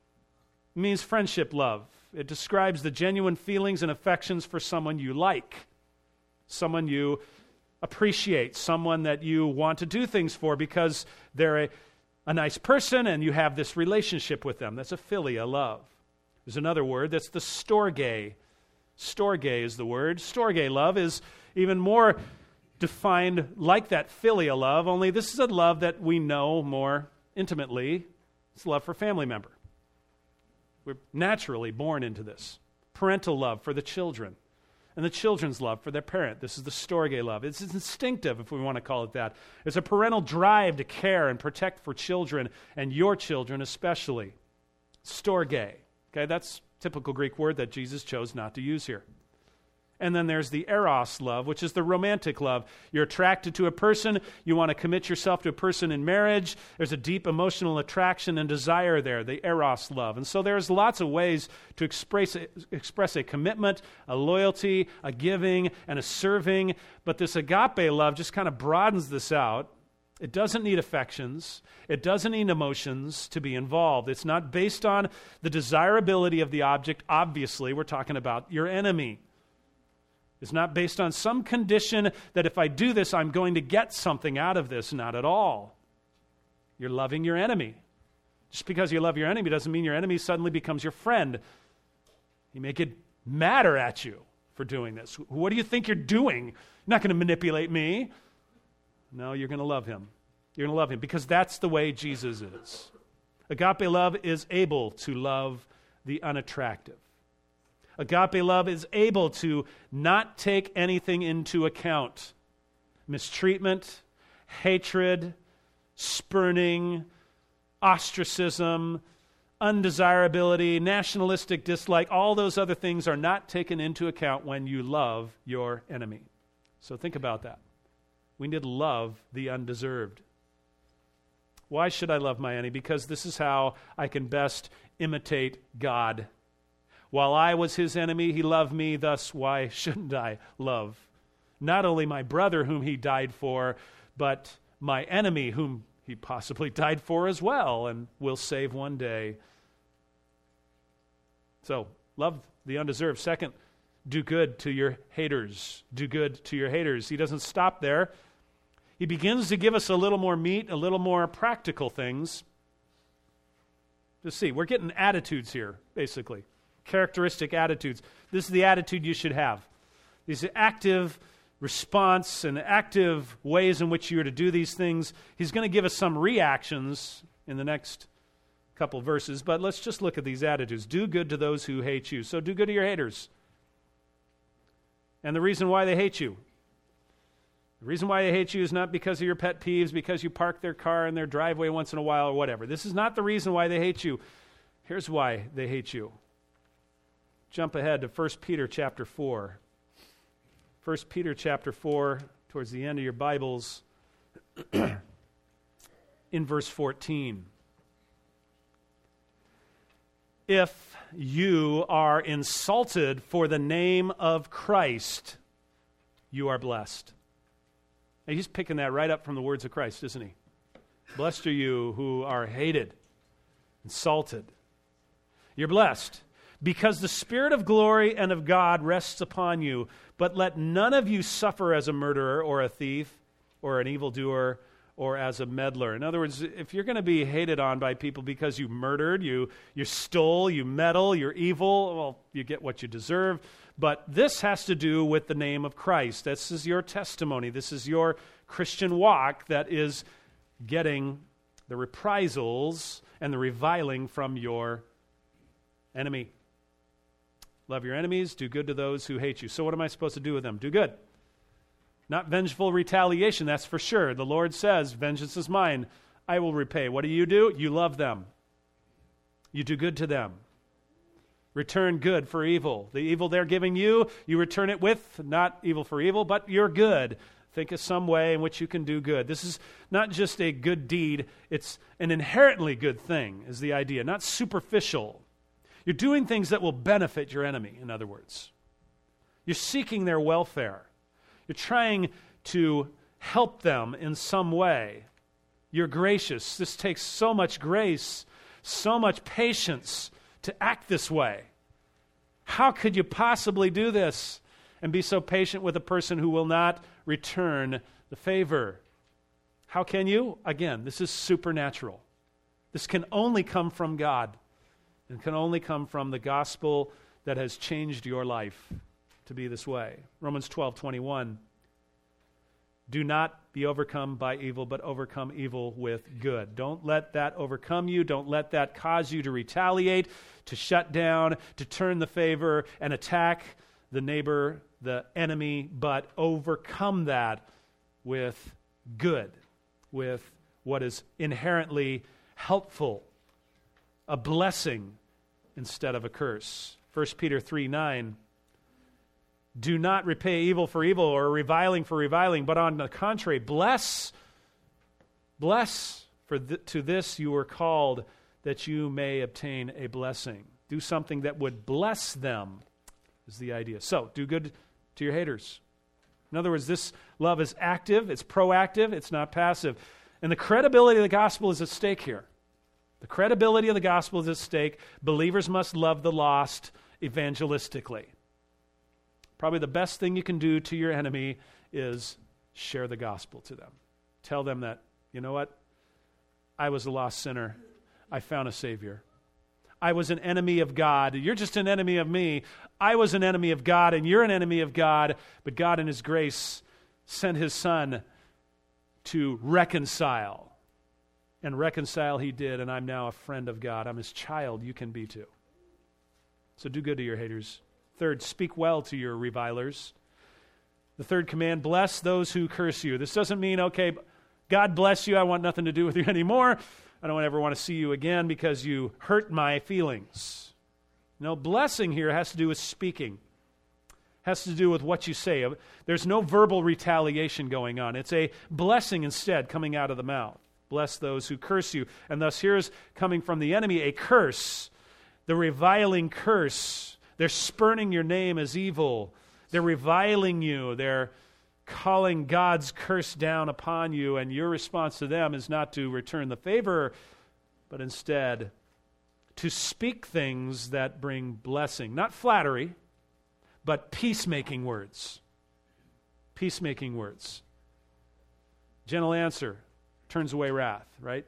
It means friendship love. It describes the genuine feelings and affections for someone you like, someone you appreciate, someone that you want to do things for because they're a, a nice person and you have this relationship with them. That's a philia love. There's another word that's the storge. Storge is the word. Storge love is even more defined like that philia love, only this is a love that we know more intimately. It's love for family member. We're naturally born into this. Parental love for the children, and the children's love for their parent. This is the storge love. It's instinctive, if we want to call it that. It's a parental drive to care and protect for children, and your children especially. Storge. Okay, that's a typical Greek word that Jesus chose not to use here. And then there's the eros love, which is the romantic love. You're attracted to a person. You want to commit yourself to a person in marriage. There's a deep emotional attraction and desire there, the eros love. And so there's lots of ways to express, express a commitment, a loyalty, a giving, and a serving. But this agape love just kind of broadens this out. It doesn't need affections. It doesn't need emotions to be involved. It's not based on the desirability of the object. Obviously, we're talking about your enemy. It's not based on some condition that if I do this, I'm going to get something out of this. Not at all. You're loving your enemy. Just because you love your enemy doesn't mean your enemy suddenly becomes your friend. You make it matter at you for doing this. What do you think you're doing? You're not going to manipulate me. No, you're going to love him. You're going to love him because that's the way Jesus is. Agape love is able to love the unattractive. Agape love is able to not take anything into account. Mistreatment, hatred, spurning, ostracism, undesirability, nationalistic dislike, all those other things are not taken into account when you love your enemy. So think about that. We need to love the undeserved. Why should I love my enemy? Because this is how I can best imitate God. While I was his enemy, he loved me, thus why shouldn't I love not only my brother whom he died for, but my enemy whom he possibly died for as well and will save one day. So, love the undeserved. Second, do good to your haters. Do good to your haters. He doesn't stop there. He begins to give us a little more meat, a little more practical things. Just see, we're getting attitudes here, basically. Characteristic attitudes. This is the attitude you should have. These active response and active ways in which you are to do these things. He's going to give us some reactions in the next couple verses, but let's just look at these attitudes. Do good to those who hate you. So do good to your haters. And the reason why they hate you. The reason why they hate you is not because of your pet peeves, because you park their car in their driveway once in a while or whatever. This is not the reason why they hate you. Here's why they hate you. Jump ahead to First Peter chapter four. First Peter chapter four, towards the end of your Bibles, in verse fourteen. If you are insulted for the name of Christ, you are blessed. Now, he's picking that right up from the words of Christ, isn't he? Blessed are you who are hated, insulted. You're blessed because the Spirit of glory and of God rests upon you. But let none of you suffer as a murderer or a thief or an evildoer or as a meddler. In other words, if you're going to be hated on by people because you murdered, you, you stole, you meddle, you're evil, well, you get what you deserve. But this has to do with the name of Christ. This is your testimony. This is your Christian walk that is getting the reprisals and the reviling from your enemy. Love your enemies, do good to those who hate you. So what am I supposed to do with them? Do good. Not vengeful retaliation, that's for sure. The Lord says, vengeance is mine, I will repay. What do you do? You love them. You do good to them. Return good for evil. The evil they're giving you, you return it with, not evil for evil, but your good. Think of some way in which you can do good. This is not just a good deed, it's an inherently good thing, is the idea, not superficial. You're doing things that will benefit your enemy, in other words. You're seeking their welfare. You're trying to help them in some way. You're gracious. This takes so much grace, so much patience to act this way. How could you possibly do this and be so patient with a person who will not return the favor? How can you? Again, this is supernatural. This can only come from God and can only come from the gospel that has changed your life to be this way. Romans twelve twenty-one. Do not be overcome by evil, but overcome evil with good. Don't let that overcome you. Don't let that cause you to retaliate, to shut down, to turn the favor and attack the neighbor, the enemy, but overcome that with good, with what is inherently helpful, a blessing instead of a curse. First Peter three nine. Do not repay evil for evil or reviling for reviling, but on the contrary, bless, bless, for th- to this you were called, that you may obtain a blessing. Do something that would bless them, is the idea. So, do good to your haters. In other words, this love is active, it's proactive, it's not passive. And the credibility of the gospel is at stake here. The credibility of the gospel is at stake. Believers must love the lost evangelistically. Probably the best thing you can do to your enemy is share the gospel to them. Tell them that, you know what? I was a lost sinner. I found a Savior. I was an enemy of God. You're just an enemy of me. I was an enemy of God, and you're an enemy of God. But God in His grace sent His Son to reconcile. And reconcile He did, and I'm now a friend of God. I'm His child. You can be too. So do good to your haters. Third, speak well to your revilers. The third command, bless those who curse you. This doesn't mean, okay, God bless you, I want nothing to do with you anymore. I don't ever want to see you again because you hurt my feelings. No, blessing here has to do with speaking. Has to do with what you say. There's no verbal retaliation going on. It's a blessing instead coming out of the mouth. Bless those who curse you. And thus here's coming from the enemy a curse, the reviling curse. They're spurning your name as evil. They're reviling you. They're calling God's curse down upon you, and your response to them is not to return the favor, but instead to speak things that bring blessing. Not flattery, but peacemaking words. Peacemaking words. Gentle answer turns away wrath, right?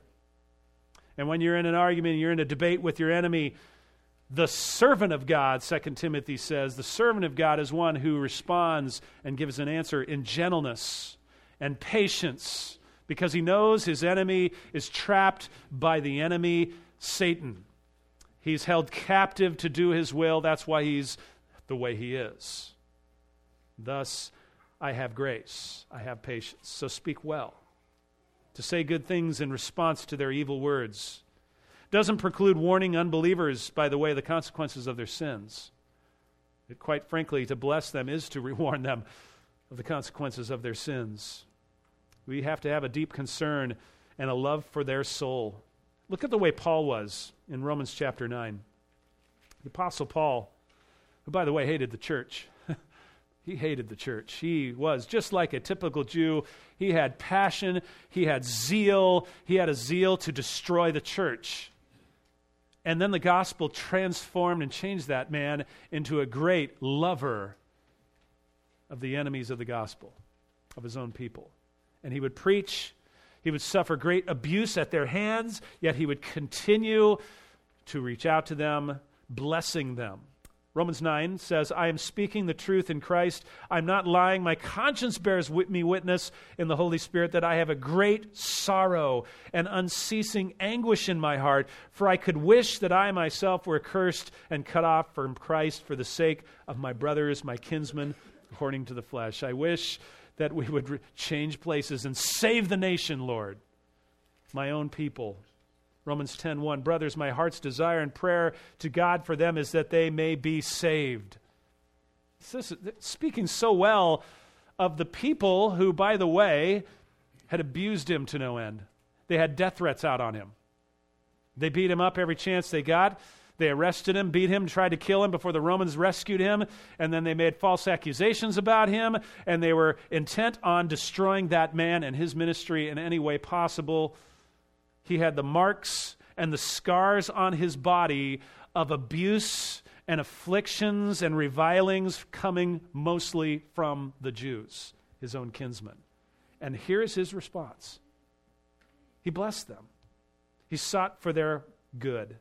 And when you're in an argument, you're in a debate with your enemy, the servant of God, Second Timothy says, the servant of God is one who responds and gives an answer in gentleness and patience because he knows his enemy is trapped by the enemy, Satan. He's held captive to do his will. That's why he's the way he is. Thus, I have grace. I have patience. So speak well. To say good things in response to their evil words doesn't preclude warning unbelievers, by the way, the consequences of their sins. It, quite frankly, to bless them is to warn them of the consequences of their sins. We have to have a deep concern and a love for their soul. Look at the way Paul was in Romans chapter nine. The Apostle Paul, who, by the way, hated the church. He hated the church. He was just like a typical Jew. He had passion. He had zeal. He had a zeal to destroy the church. And then the gospel transformed and changed that man into a great lover of the enemies of the gospel, of his own people. And he would preach. He would suffer great abuse at their hands, yet he would continue to reach out to them, blessing them. Romans nine says, I am speaking the truth in Christ. I'm not lying. My conscience bears with me witness in the Holy Spirit that I have a great sorrow and unceasing anguish in my heart, for I could wish that I myself were cursed and cut off from Christ for the sake of my brothers, my kinsmen, according to the flesh. I wish that we would re- change places and save the nation, Lord, my own people. Romans ten one, brothers, my heart's desire and prayer to God for them is that they may be saved. This is speaking so well of the people who, by the way, had abused him to no end. They had death threats out on him. They beat him up every chance they got. They arrested him, beat him, tried to kill him before the Romans rescued him, and then they made false accusations about him, and they were intent on destroying that man and his ministry in any way possible. He had the marks and the scars on his body of abuse and afflictions and revilings coming mostly from the Jews, his own kinsmen. And here's his response. He blessed them. He sought for their good.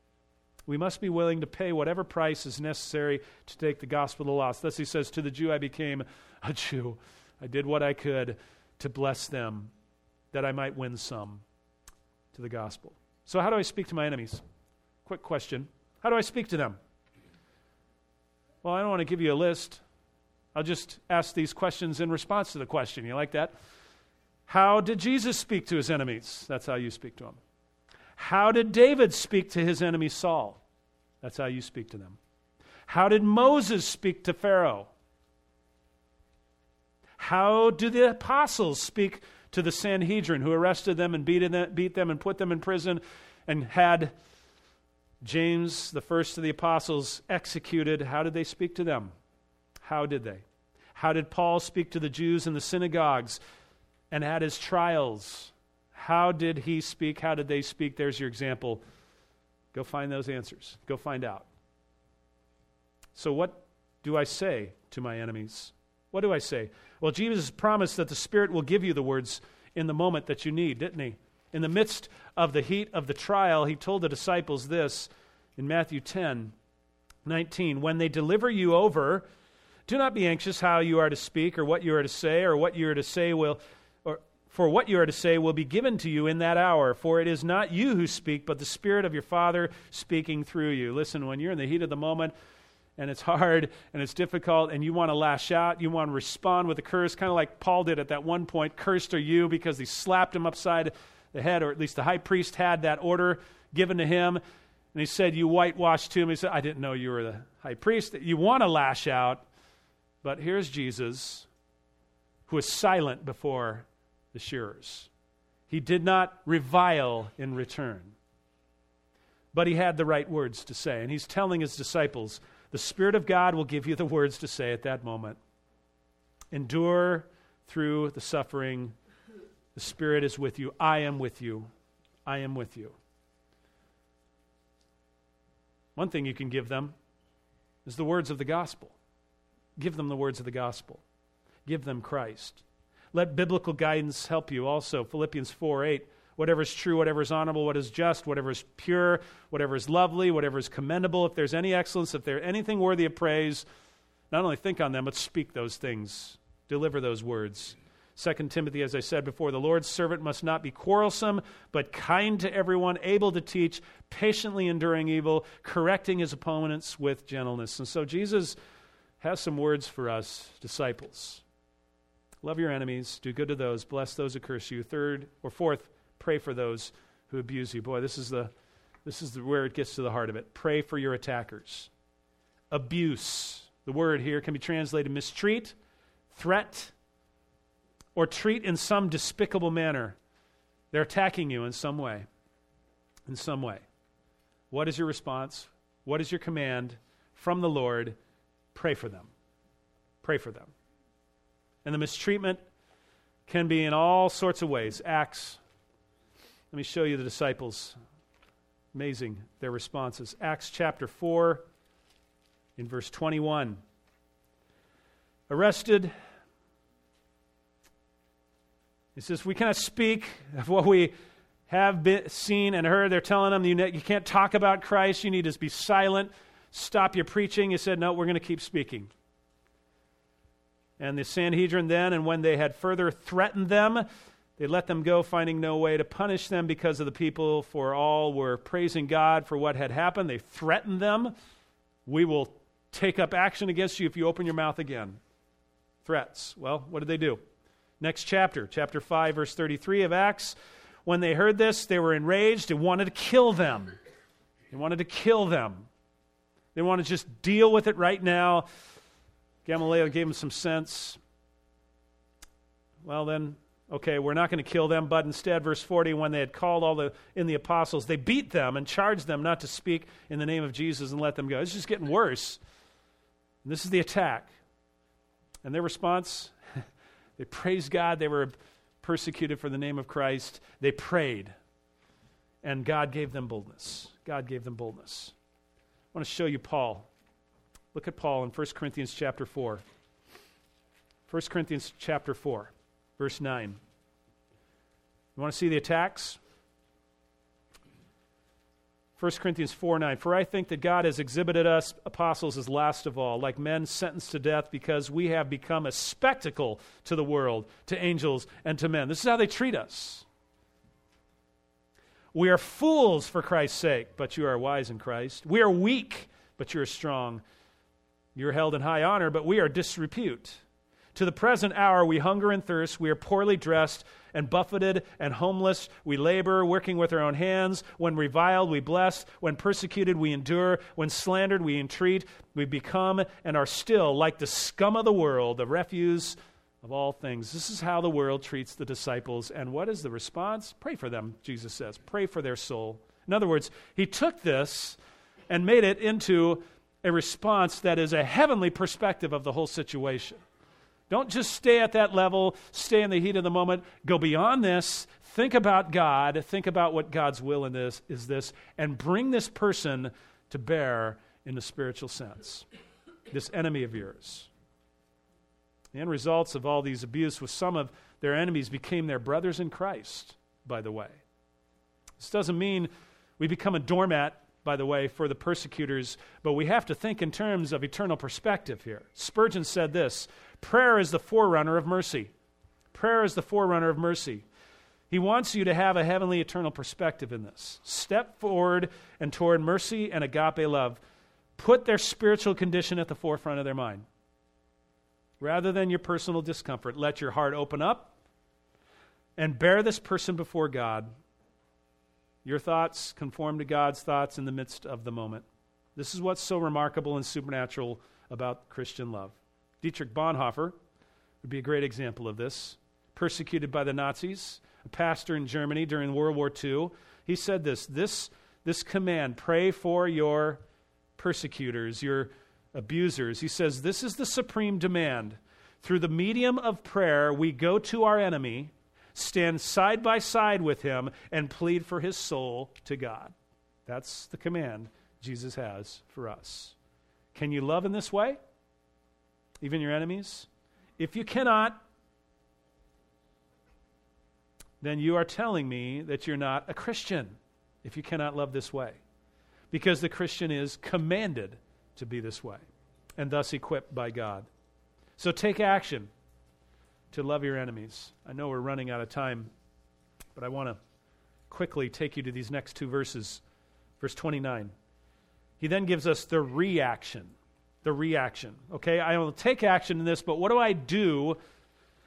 We must be willing to pay whatever price is necessary to take the gospel to the lost. Thus he says, to the Jew I became a Jew. I did what I could to bless them, that I might win some to the gospel. So how do I speak to my enemies? Quick question. How do I speak to them? Well, I don't want to give you a list. I'll just ask these questions in response to the question. You like that? How did Jesus speak to his enemies? That's how you speak to them. How did David speak to his enemy Saul? That's how you speak to them. How did Moses speak to Pharaoh? How do the apostles speak to the Sanhedrin, who arrested them and beat them, beat them and put them in prison and had James, the first of the apostles, executed? How did they speak to them? How did they? How did Paul speak to the Jews in the synagogues and at his trials? How did he speak? How did they speak? There's your example. Go find those answers. Go find out. So what do I say to my enemies? What do I say? Well, Jesus promised that the Spirit will give you the words in the moment that you need, didn't he? In the midst of the heat of the trial, he told the disciples this in Matthew ten nineteen. When they deliver you over, do not be anxious how you are to speak or what you are to say, or what you are to say will, or for what you are to say will be given to you in that hour. For it is not you who speak, but the Spirit of your Father speaking through you. Listen, when you're in the heat of the moment, and it's hard, and it's difficult, and you want to lash out, you want to respond with a curse, kind of like Paul did at that one point. Cursed are you, because he slapped him upside the head, or at least the high priest had that order given to him, and he said, you whitewashed tomb. He said, I didn't know you were the high priest. You want to lash out, but here's Jesus, who is silent before the shearers. He did not revile in return, but he had the right words to say, and he's telling his disciples, the Spirit of God will give you the words to say at that moment. Endure through the suffering. The Spirit is with you. I am with you. I am with you. One thing you can give them is the words of the gospel. Give them the words of the gospel. Give them Christ. Let biblical guidance help you also. Philippians four eight. Whatever is true, whatever is honorable, what is just, whatever is pure, whatever is lovely, whatever is commendable, if there's any excellence, if there's anything worthy of praise, not only think on them, but speak those things. Deliver those words. Second Timothy, as I said before, the Lord's servant must not be quarrelsome, but kind to everyone, able to teach, patiently enduring evil, correcting his opponents with gentleness. And so Jesus has some words for us, disciples. Love your enemies, do good to those, bless those who curse you. Third or fourth, pray for those who abuse you. Boy, this is the this is the, where it gets to the heart of it. Pray for your attackers. Abuse. The word here can be translated mistreat, threat, or treat in some despicable manner. They're attacking you in some way. In some way. What is your response? What is your command from the Lord? Pray for them. Pray for them. And the mistreatment can be in all sorts of ways. Acts. Let me show you the disciples. Amazing, their responses. Acts chapter four, in verse twenty-one. Arrested. He says, we cannot speak of what we have been, seen and heard. They're telling them, you, you can't talk about Christ. You need to be silent. Stop your preaching. He said, no, we're going to keep speaking. And the Sanhedrin then, and when they had further threatened them, they let them go, finding no way to punish them because of the people, for all were praising God for what had happened. They threatened them. We will take up action against you if you open your mouth again. Threats. Well, what did they do? Next chapter, chapter five, verse thirty-three of Acts. When they heard this, they were enraged and wanted to kill them. They wanted to kill them. They want to just deal with it right now. Gamaliel gave them some sense. Well then, okay, we're not going to kill them, but instead, verse forty, when they had called all the in the apostles, they beat them and charged them not to speak in the name of Jesus and let them go. It's just getting worse. And this is the attack. And their response, they praised God. They were persecuted for the name of Christ. They prayed. And God gave them boldness. God gave them boldness. I want to show you Paul. Look at Paul in First Corinthians chapter four. First Corinthians chapter four, verse nine. You want to see the attacks? First Corinthians four nine. For I think that God has exhibited us apostles as last of all, like men sentenced to death, because we have become a spectacle to the world, to angels, and to men. This is how they treat us. We are fools for Christ's sake, but you are wise in Christ. We are weak, but you are strong. You are held in high honor, but we are disrepute. To the present hour we hunger and thirst. We are poorly dressed and buffeted and homeless. We labor, working with our own hands. When reviled, we bless. When persecuted, we endure. When slandered, we entreat. We become and are still like the scum of the world, the refuse of all things. This is how the world treats the disciples. And what is the response? Pray for them, Jesus says. Pray for their soul. In other words, he took this and made it into a response that is a heavenly perspective of the whole situation. Don't just stay at that level, stay in the heat of the moment. Go beyond this. Think about God. Think about what God's will in this is this, and bring this person to bear in the spiritual sense, this enemy of yours. The end results of all these abuse was some of their enemies became their brothers in Christ, by the way. This doesn't mean we become a doormat, by the way, for the persecutors, but we have to think in terms of eternal perspective here. Spurgeon said this, prayer is the forerunner of mercy. Prayer is the forerunner of mercy. He wants you to have a heavenly eternal perspective in this. Step forward and toward mercy and agape love. Put their spiritual condition at the forefront of their mind. Rather than your personal discomfort, let your heart open up and bear this person before God. Your thoughts conform to God's thoughts in the midst of the moment. This is what's so remarkable and supernatural about Christian love. Dietrich Bonhoeffer would be a great example of this. Persecuted by the Nazis, a pastor in Germany during World War Two, he said this, this, this command, pray for your persecutors, your abusers. He says, this is the supreme demand. Through the medium of prayer, we go to our enemy, stand side by side with him, and plead for his soul to God. That's the command Jesus has for us. Can you love in this way? Even your enemies? If you cannot, then you are telling me that you're not a Christian if you cannot love this way. Because the Christian is commanded to be this way, and thus equipped by God. So take action to love your enemies. I know we're running out of time, but I want to quickly take you to these next two verses. Verse twenty-nine. He then gives us the reaction. The reaction. Okay, I will take action in this, but what do I do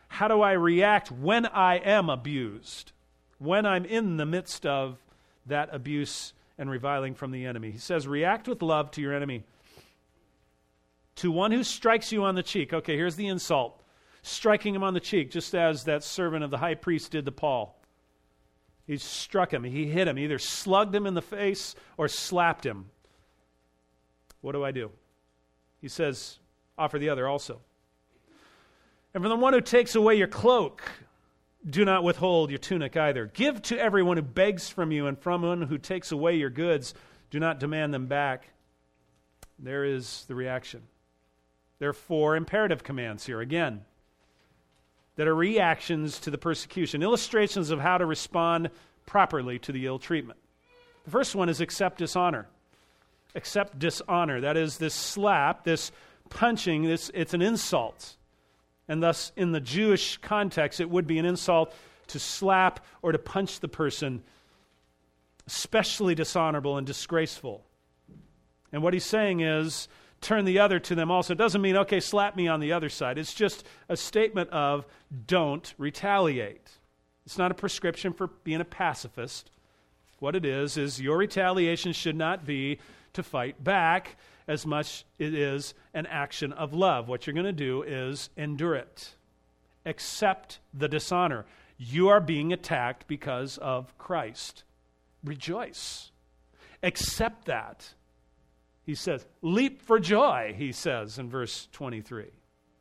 How do I react when I am abused? When I'm in the midst of that abuse and reviling from the enemy. He says, react with love to your enemy. To one who strikes you on the cheek. Okay, here's the insult. Striking him on the cheek, just as that servant of the high priest did to Paul. He struck him. He hit him. He either slugged him in the face or slapped him. What do I do? He says, offer the other also. And from the one who takes away your cloak, do not withhold your tunic either. Give to everyone who begs from you, and from one who takes away your goods, do not demand them back. There is the reaction. There are four imperative commands here, again, that are reactions to the persecution, illustrations of how to respond properly to the ill treatment. The first one is accept dishonor. Accept dishonor. That is, this slap, this punching, this it's an insult. And thus, in the Jewish context, it would be an insult to slap or to punch the person, especially dishonorable and disgraceful. And what he's saying is, turn the other to them also. It doesn't mean, okay, slap me on the other side. It's just a statement of don't retaliate. It's not a prescription for being a pacifist. What it is, is your retaliation should not be to fight back as much it is an action of love. What you're going to do is endure it. Accept the dishonor. You are being attacked because of Christ. Rejoice. Accept that. He says, leap for joy, he says in verse twenty-three.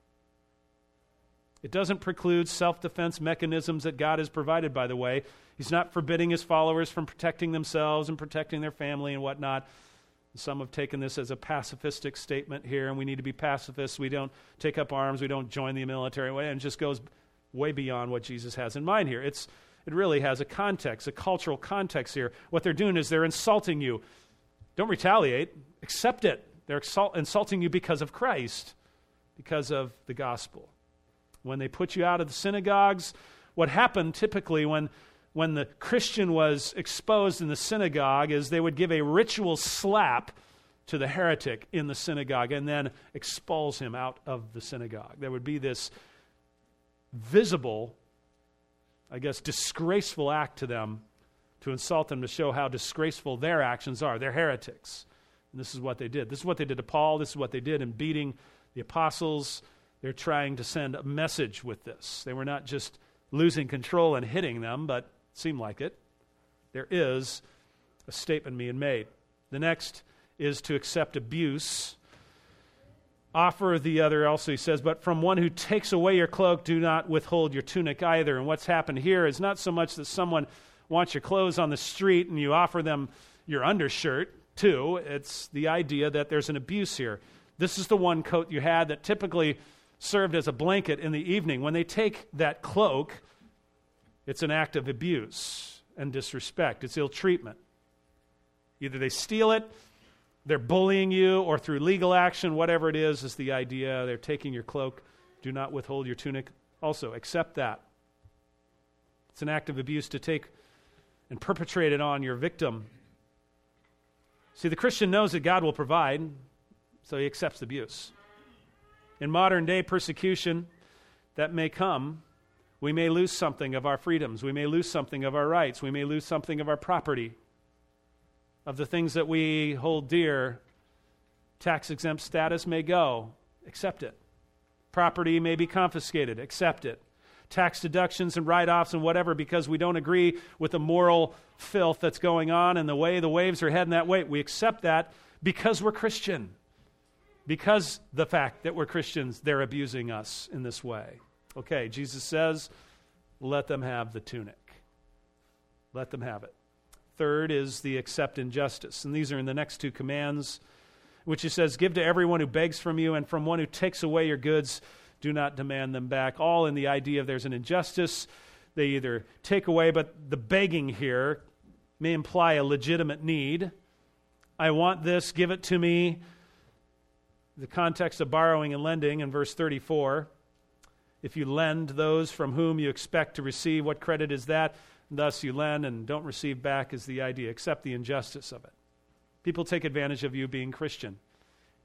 It doesn't preclude self-defense mechanisms that God has provided, by the way. He's not forbidding his followers from protecting themselves and protecting their family and whatnot. Some have taken this as a pacifistic statement here, and we need to be pacifists. We don't take up arms. We don't join the military, and it just goes way beyond what Jesus has in mind here. It's It really has a context, a cultural context here. What they're doing is they're insulting you. Don't retaliate. Accept it. They're exalt- insulting you because of Christ, because of the gospel. When they put you out of the synagogues, what happened typically when when the Christian was exposed in the synagogue is they would give a ritual slap to the heretic in the synagogue and then expulse him out of the synagogue. There would be this visible, I guess, disgraceful act to them to insult them, to show how disgraceful their actions are. They're heretics. And this is what they did. This is what they did to Paul. This is what they did in beating the apostles. They're trying to send a message with this. They were not just losing control and hitting them, but it seemed like it. There is a statement being made. The next is to accept abuse. Offer the other also, he says, but from one who takes away your cloak, do not withhold your tunic either. And what's happened here is not so much that someone wants your clothes on the street and you offer them your undershirt too. It's the idea that there's an abuse here. This is the one coat you had that typically served as a blanket in the evening. When they take that cloak, it's an act of abuse and disrespect. It's ill treatment. Either they steal it, they're bullying you, or through legal action, whatever it is, is the idea. They're taking your cloak. Do not withhold your tunic. Also, accept that. It's an act of abuse to take and perpetrate it on your victim. See, the Christian knows that God will provide, so he accepts the abuse. In modern day persecution that may come, we may lose something of our freedoms. We may lose something of our rights. We may lose something of our property, of the things that we hold dear. Tax-exempt status may go. Accept it. Property may be confiscated. Accept it. Tax deductions and write-offs and whatever, because we don't agree with the moral filth that's going on and the way the waves are heading that way. We accept that because we're Christian. Because the fact that we're Christians, they're abusing us in this way. Okay, Jesus says, let them have the tunic. Let them have it. Third is the accept injustice. And these are in the next two commands, which he says, give to everyone who begs from you, and from one who takes away your goods, do not demand them back. All in the idea of there's an injustice. They either take away, but the begging here may imply a legitimate need. I want this, give it to me. The context of borrowing and lending in verse thirty-four. If you lend those from whom you expect to receive, what credit is that? Thus you lend and don't receive back is the idea. Accept the injustice of it. People take advantage of you being Christian.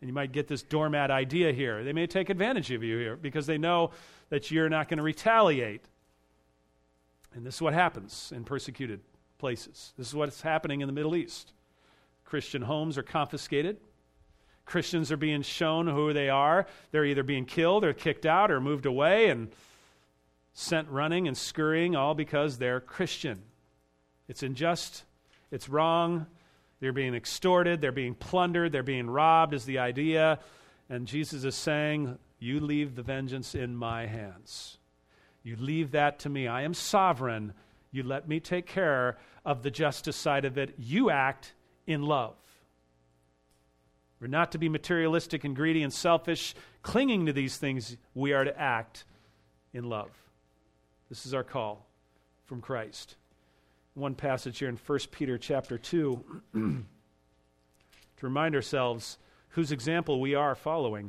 And you might get this doormat idea here. They may take advantage of you here because they know that you're not going to retaliate. And this is what happens in persecuted places. This is what's happening in the Middle East. Christian homes are confiscated. Christians are being shown who they are. They're either being killed or kicked out or moved away and sent running and scurrying, all because they're Christian. It's unjust. It's wrong. They're being extorted. They're being plundered. They're being robbed is the idea. And Jesus is saying, you leave the vengeance in my hands. You leave that to me. I am sovereign. You let me take care of the justice side of it. You act in love. We're not to be materialistic and greedy and selfish, clinging to these things. We are to act in love. This is our call from Christ. One passage here in First Peter chapter two to remind ourselves whose example we are following.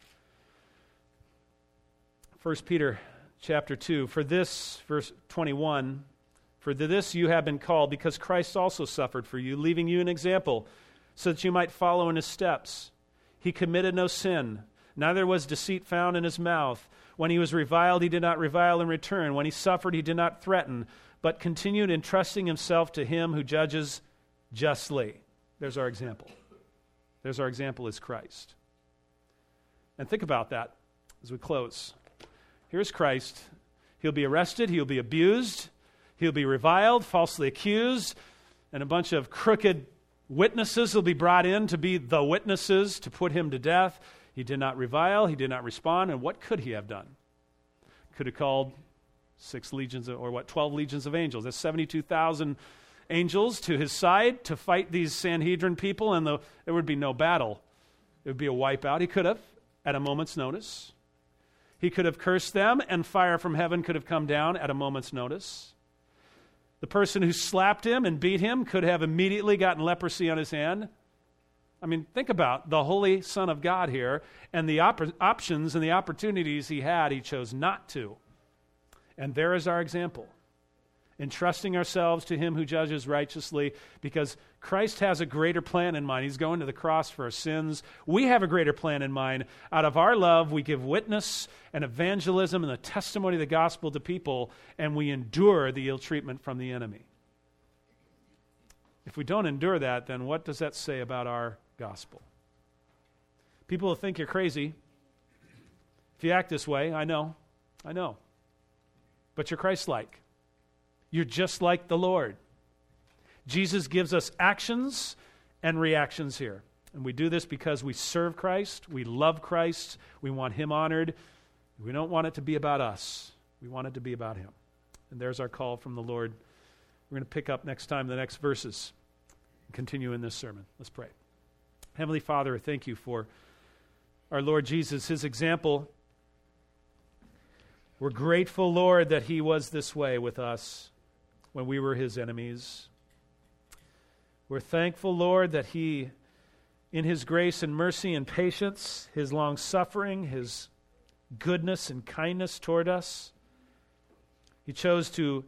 First Peter chapter two, for this, verse twenty-one, for to this you have been called, because Christ also suffered for you, leaving you an example, so that you might follow in his steps. He committed no sin, neither was deceit found in his mouth. When he was reviled, he did not revile in return. When he suffered, he did not threaten, but continued entrusting himself to him who judges justly. There's our example. There's our example is Christ. And think about that as we close. Here's Christ. He'll be arrested. He'll be abused. He'll be reviled, falsely accused, and a bunch of crooked witnesses will be brought in to be the witnesses to put him to death. He did not revile. He did not respond. And what could he have done? Could have called six legions, of, or what, twelve legions of angels. That's seventy-two thousand angels to his side to fight these Sanhedrin people, and the, there would be no battle. It would be a wipeout. He could have, at a moment's notice. He could have cursed them, and fire from heaven could have come down at a moment's notice. The person who slapped him and beat him could have immediately gotten leprosy on his hand. I mean, think about the Holy Son of God here and the op- options and the opportunities he had, he chose not to. And there is our example. Entrusting ourselves to him who judges righteously, because Christ has a greater plan in mind. He's going to the cross for our sins. We have a greater plan in mind. Out of our love, we give witness and evangelism and the testimony of the gospel to people, and we endure the ill treatment from the enemy. If we don't endure that, then what does that say about our gospel? People will think you're crazy if you act this way. I know. I know. But you're Christ-like. You're just like the Lord. Jesus gives us actions and reactions here. And we do this because we serve Christ, we love Christ, we want him honored. We don't want it to be about us. We want it to be about him. And there's our call from the Lord. We're going to pick up next time the next verses and continue in this sermon. Let's pray. Heavenly Father, thank you for our Lord Jesus, his example. We're grateful, Lord, that he was this way with us when we were his enemies. We're thankful, Lord, that he, in his grace and mercy and patience, his long suffering, his goodness and kindness toward us, he chose to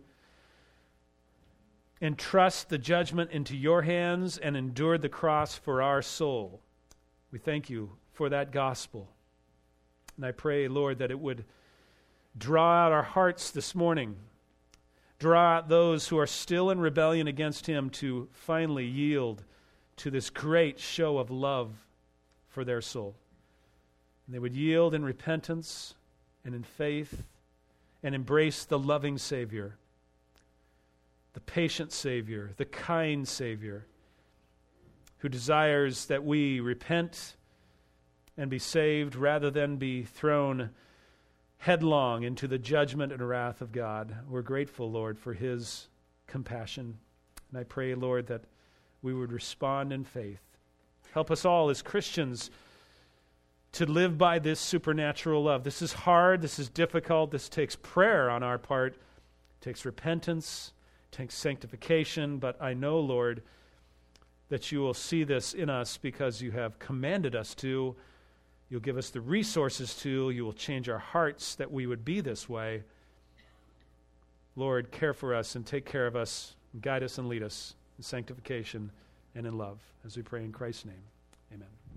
entrust the judgment into your hands and endured the cross for our soul. We thank you for that gospel. And I pray, Lord, that it would draw out our hearts this morning. Draw out those who are still in rebellion against him to finally yield to this great show of love for their soul. And they would yield in repentance and in faith and embrace the loving Savior, the patient Savior, the kind Savior, who desires that we repent and be saved rather than be thrown headlong into the judgment and wrath of God. We're grateful, Lord, for his compassion. And I pray, Lord, that we would respond in faith. Help us all as Christians to live by this supernatural love. This is hard. This is difficult. This takes prayer on our part. It takes repentance. It takes sanctification. But I know, Lord, that you will see this in us because you have commanded us to. You'll give us the resources to. You will change our hearts that we would be this way. Lord, care for us and take care of us. Guide us and lead us in sanctification and in love. As we pray in Christ's name, amen.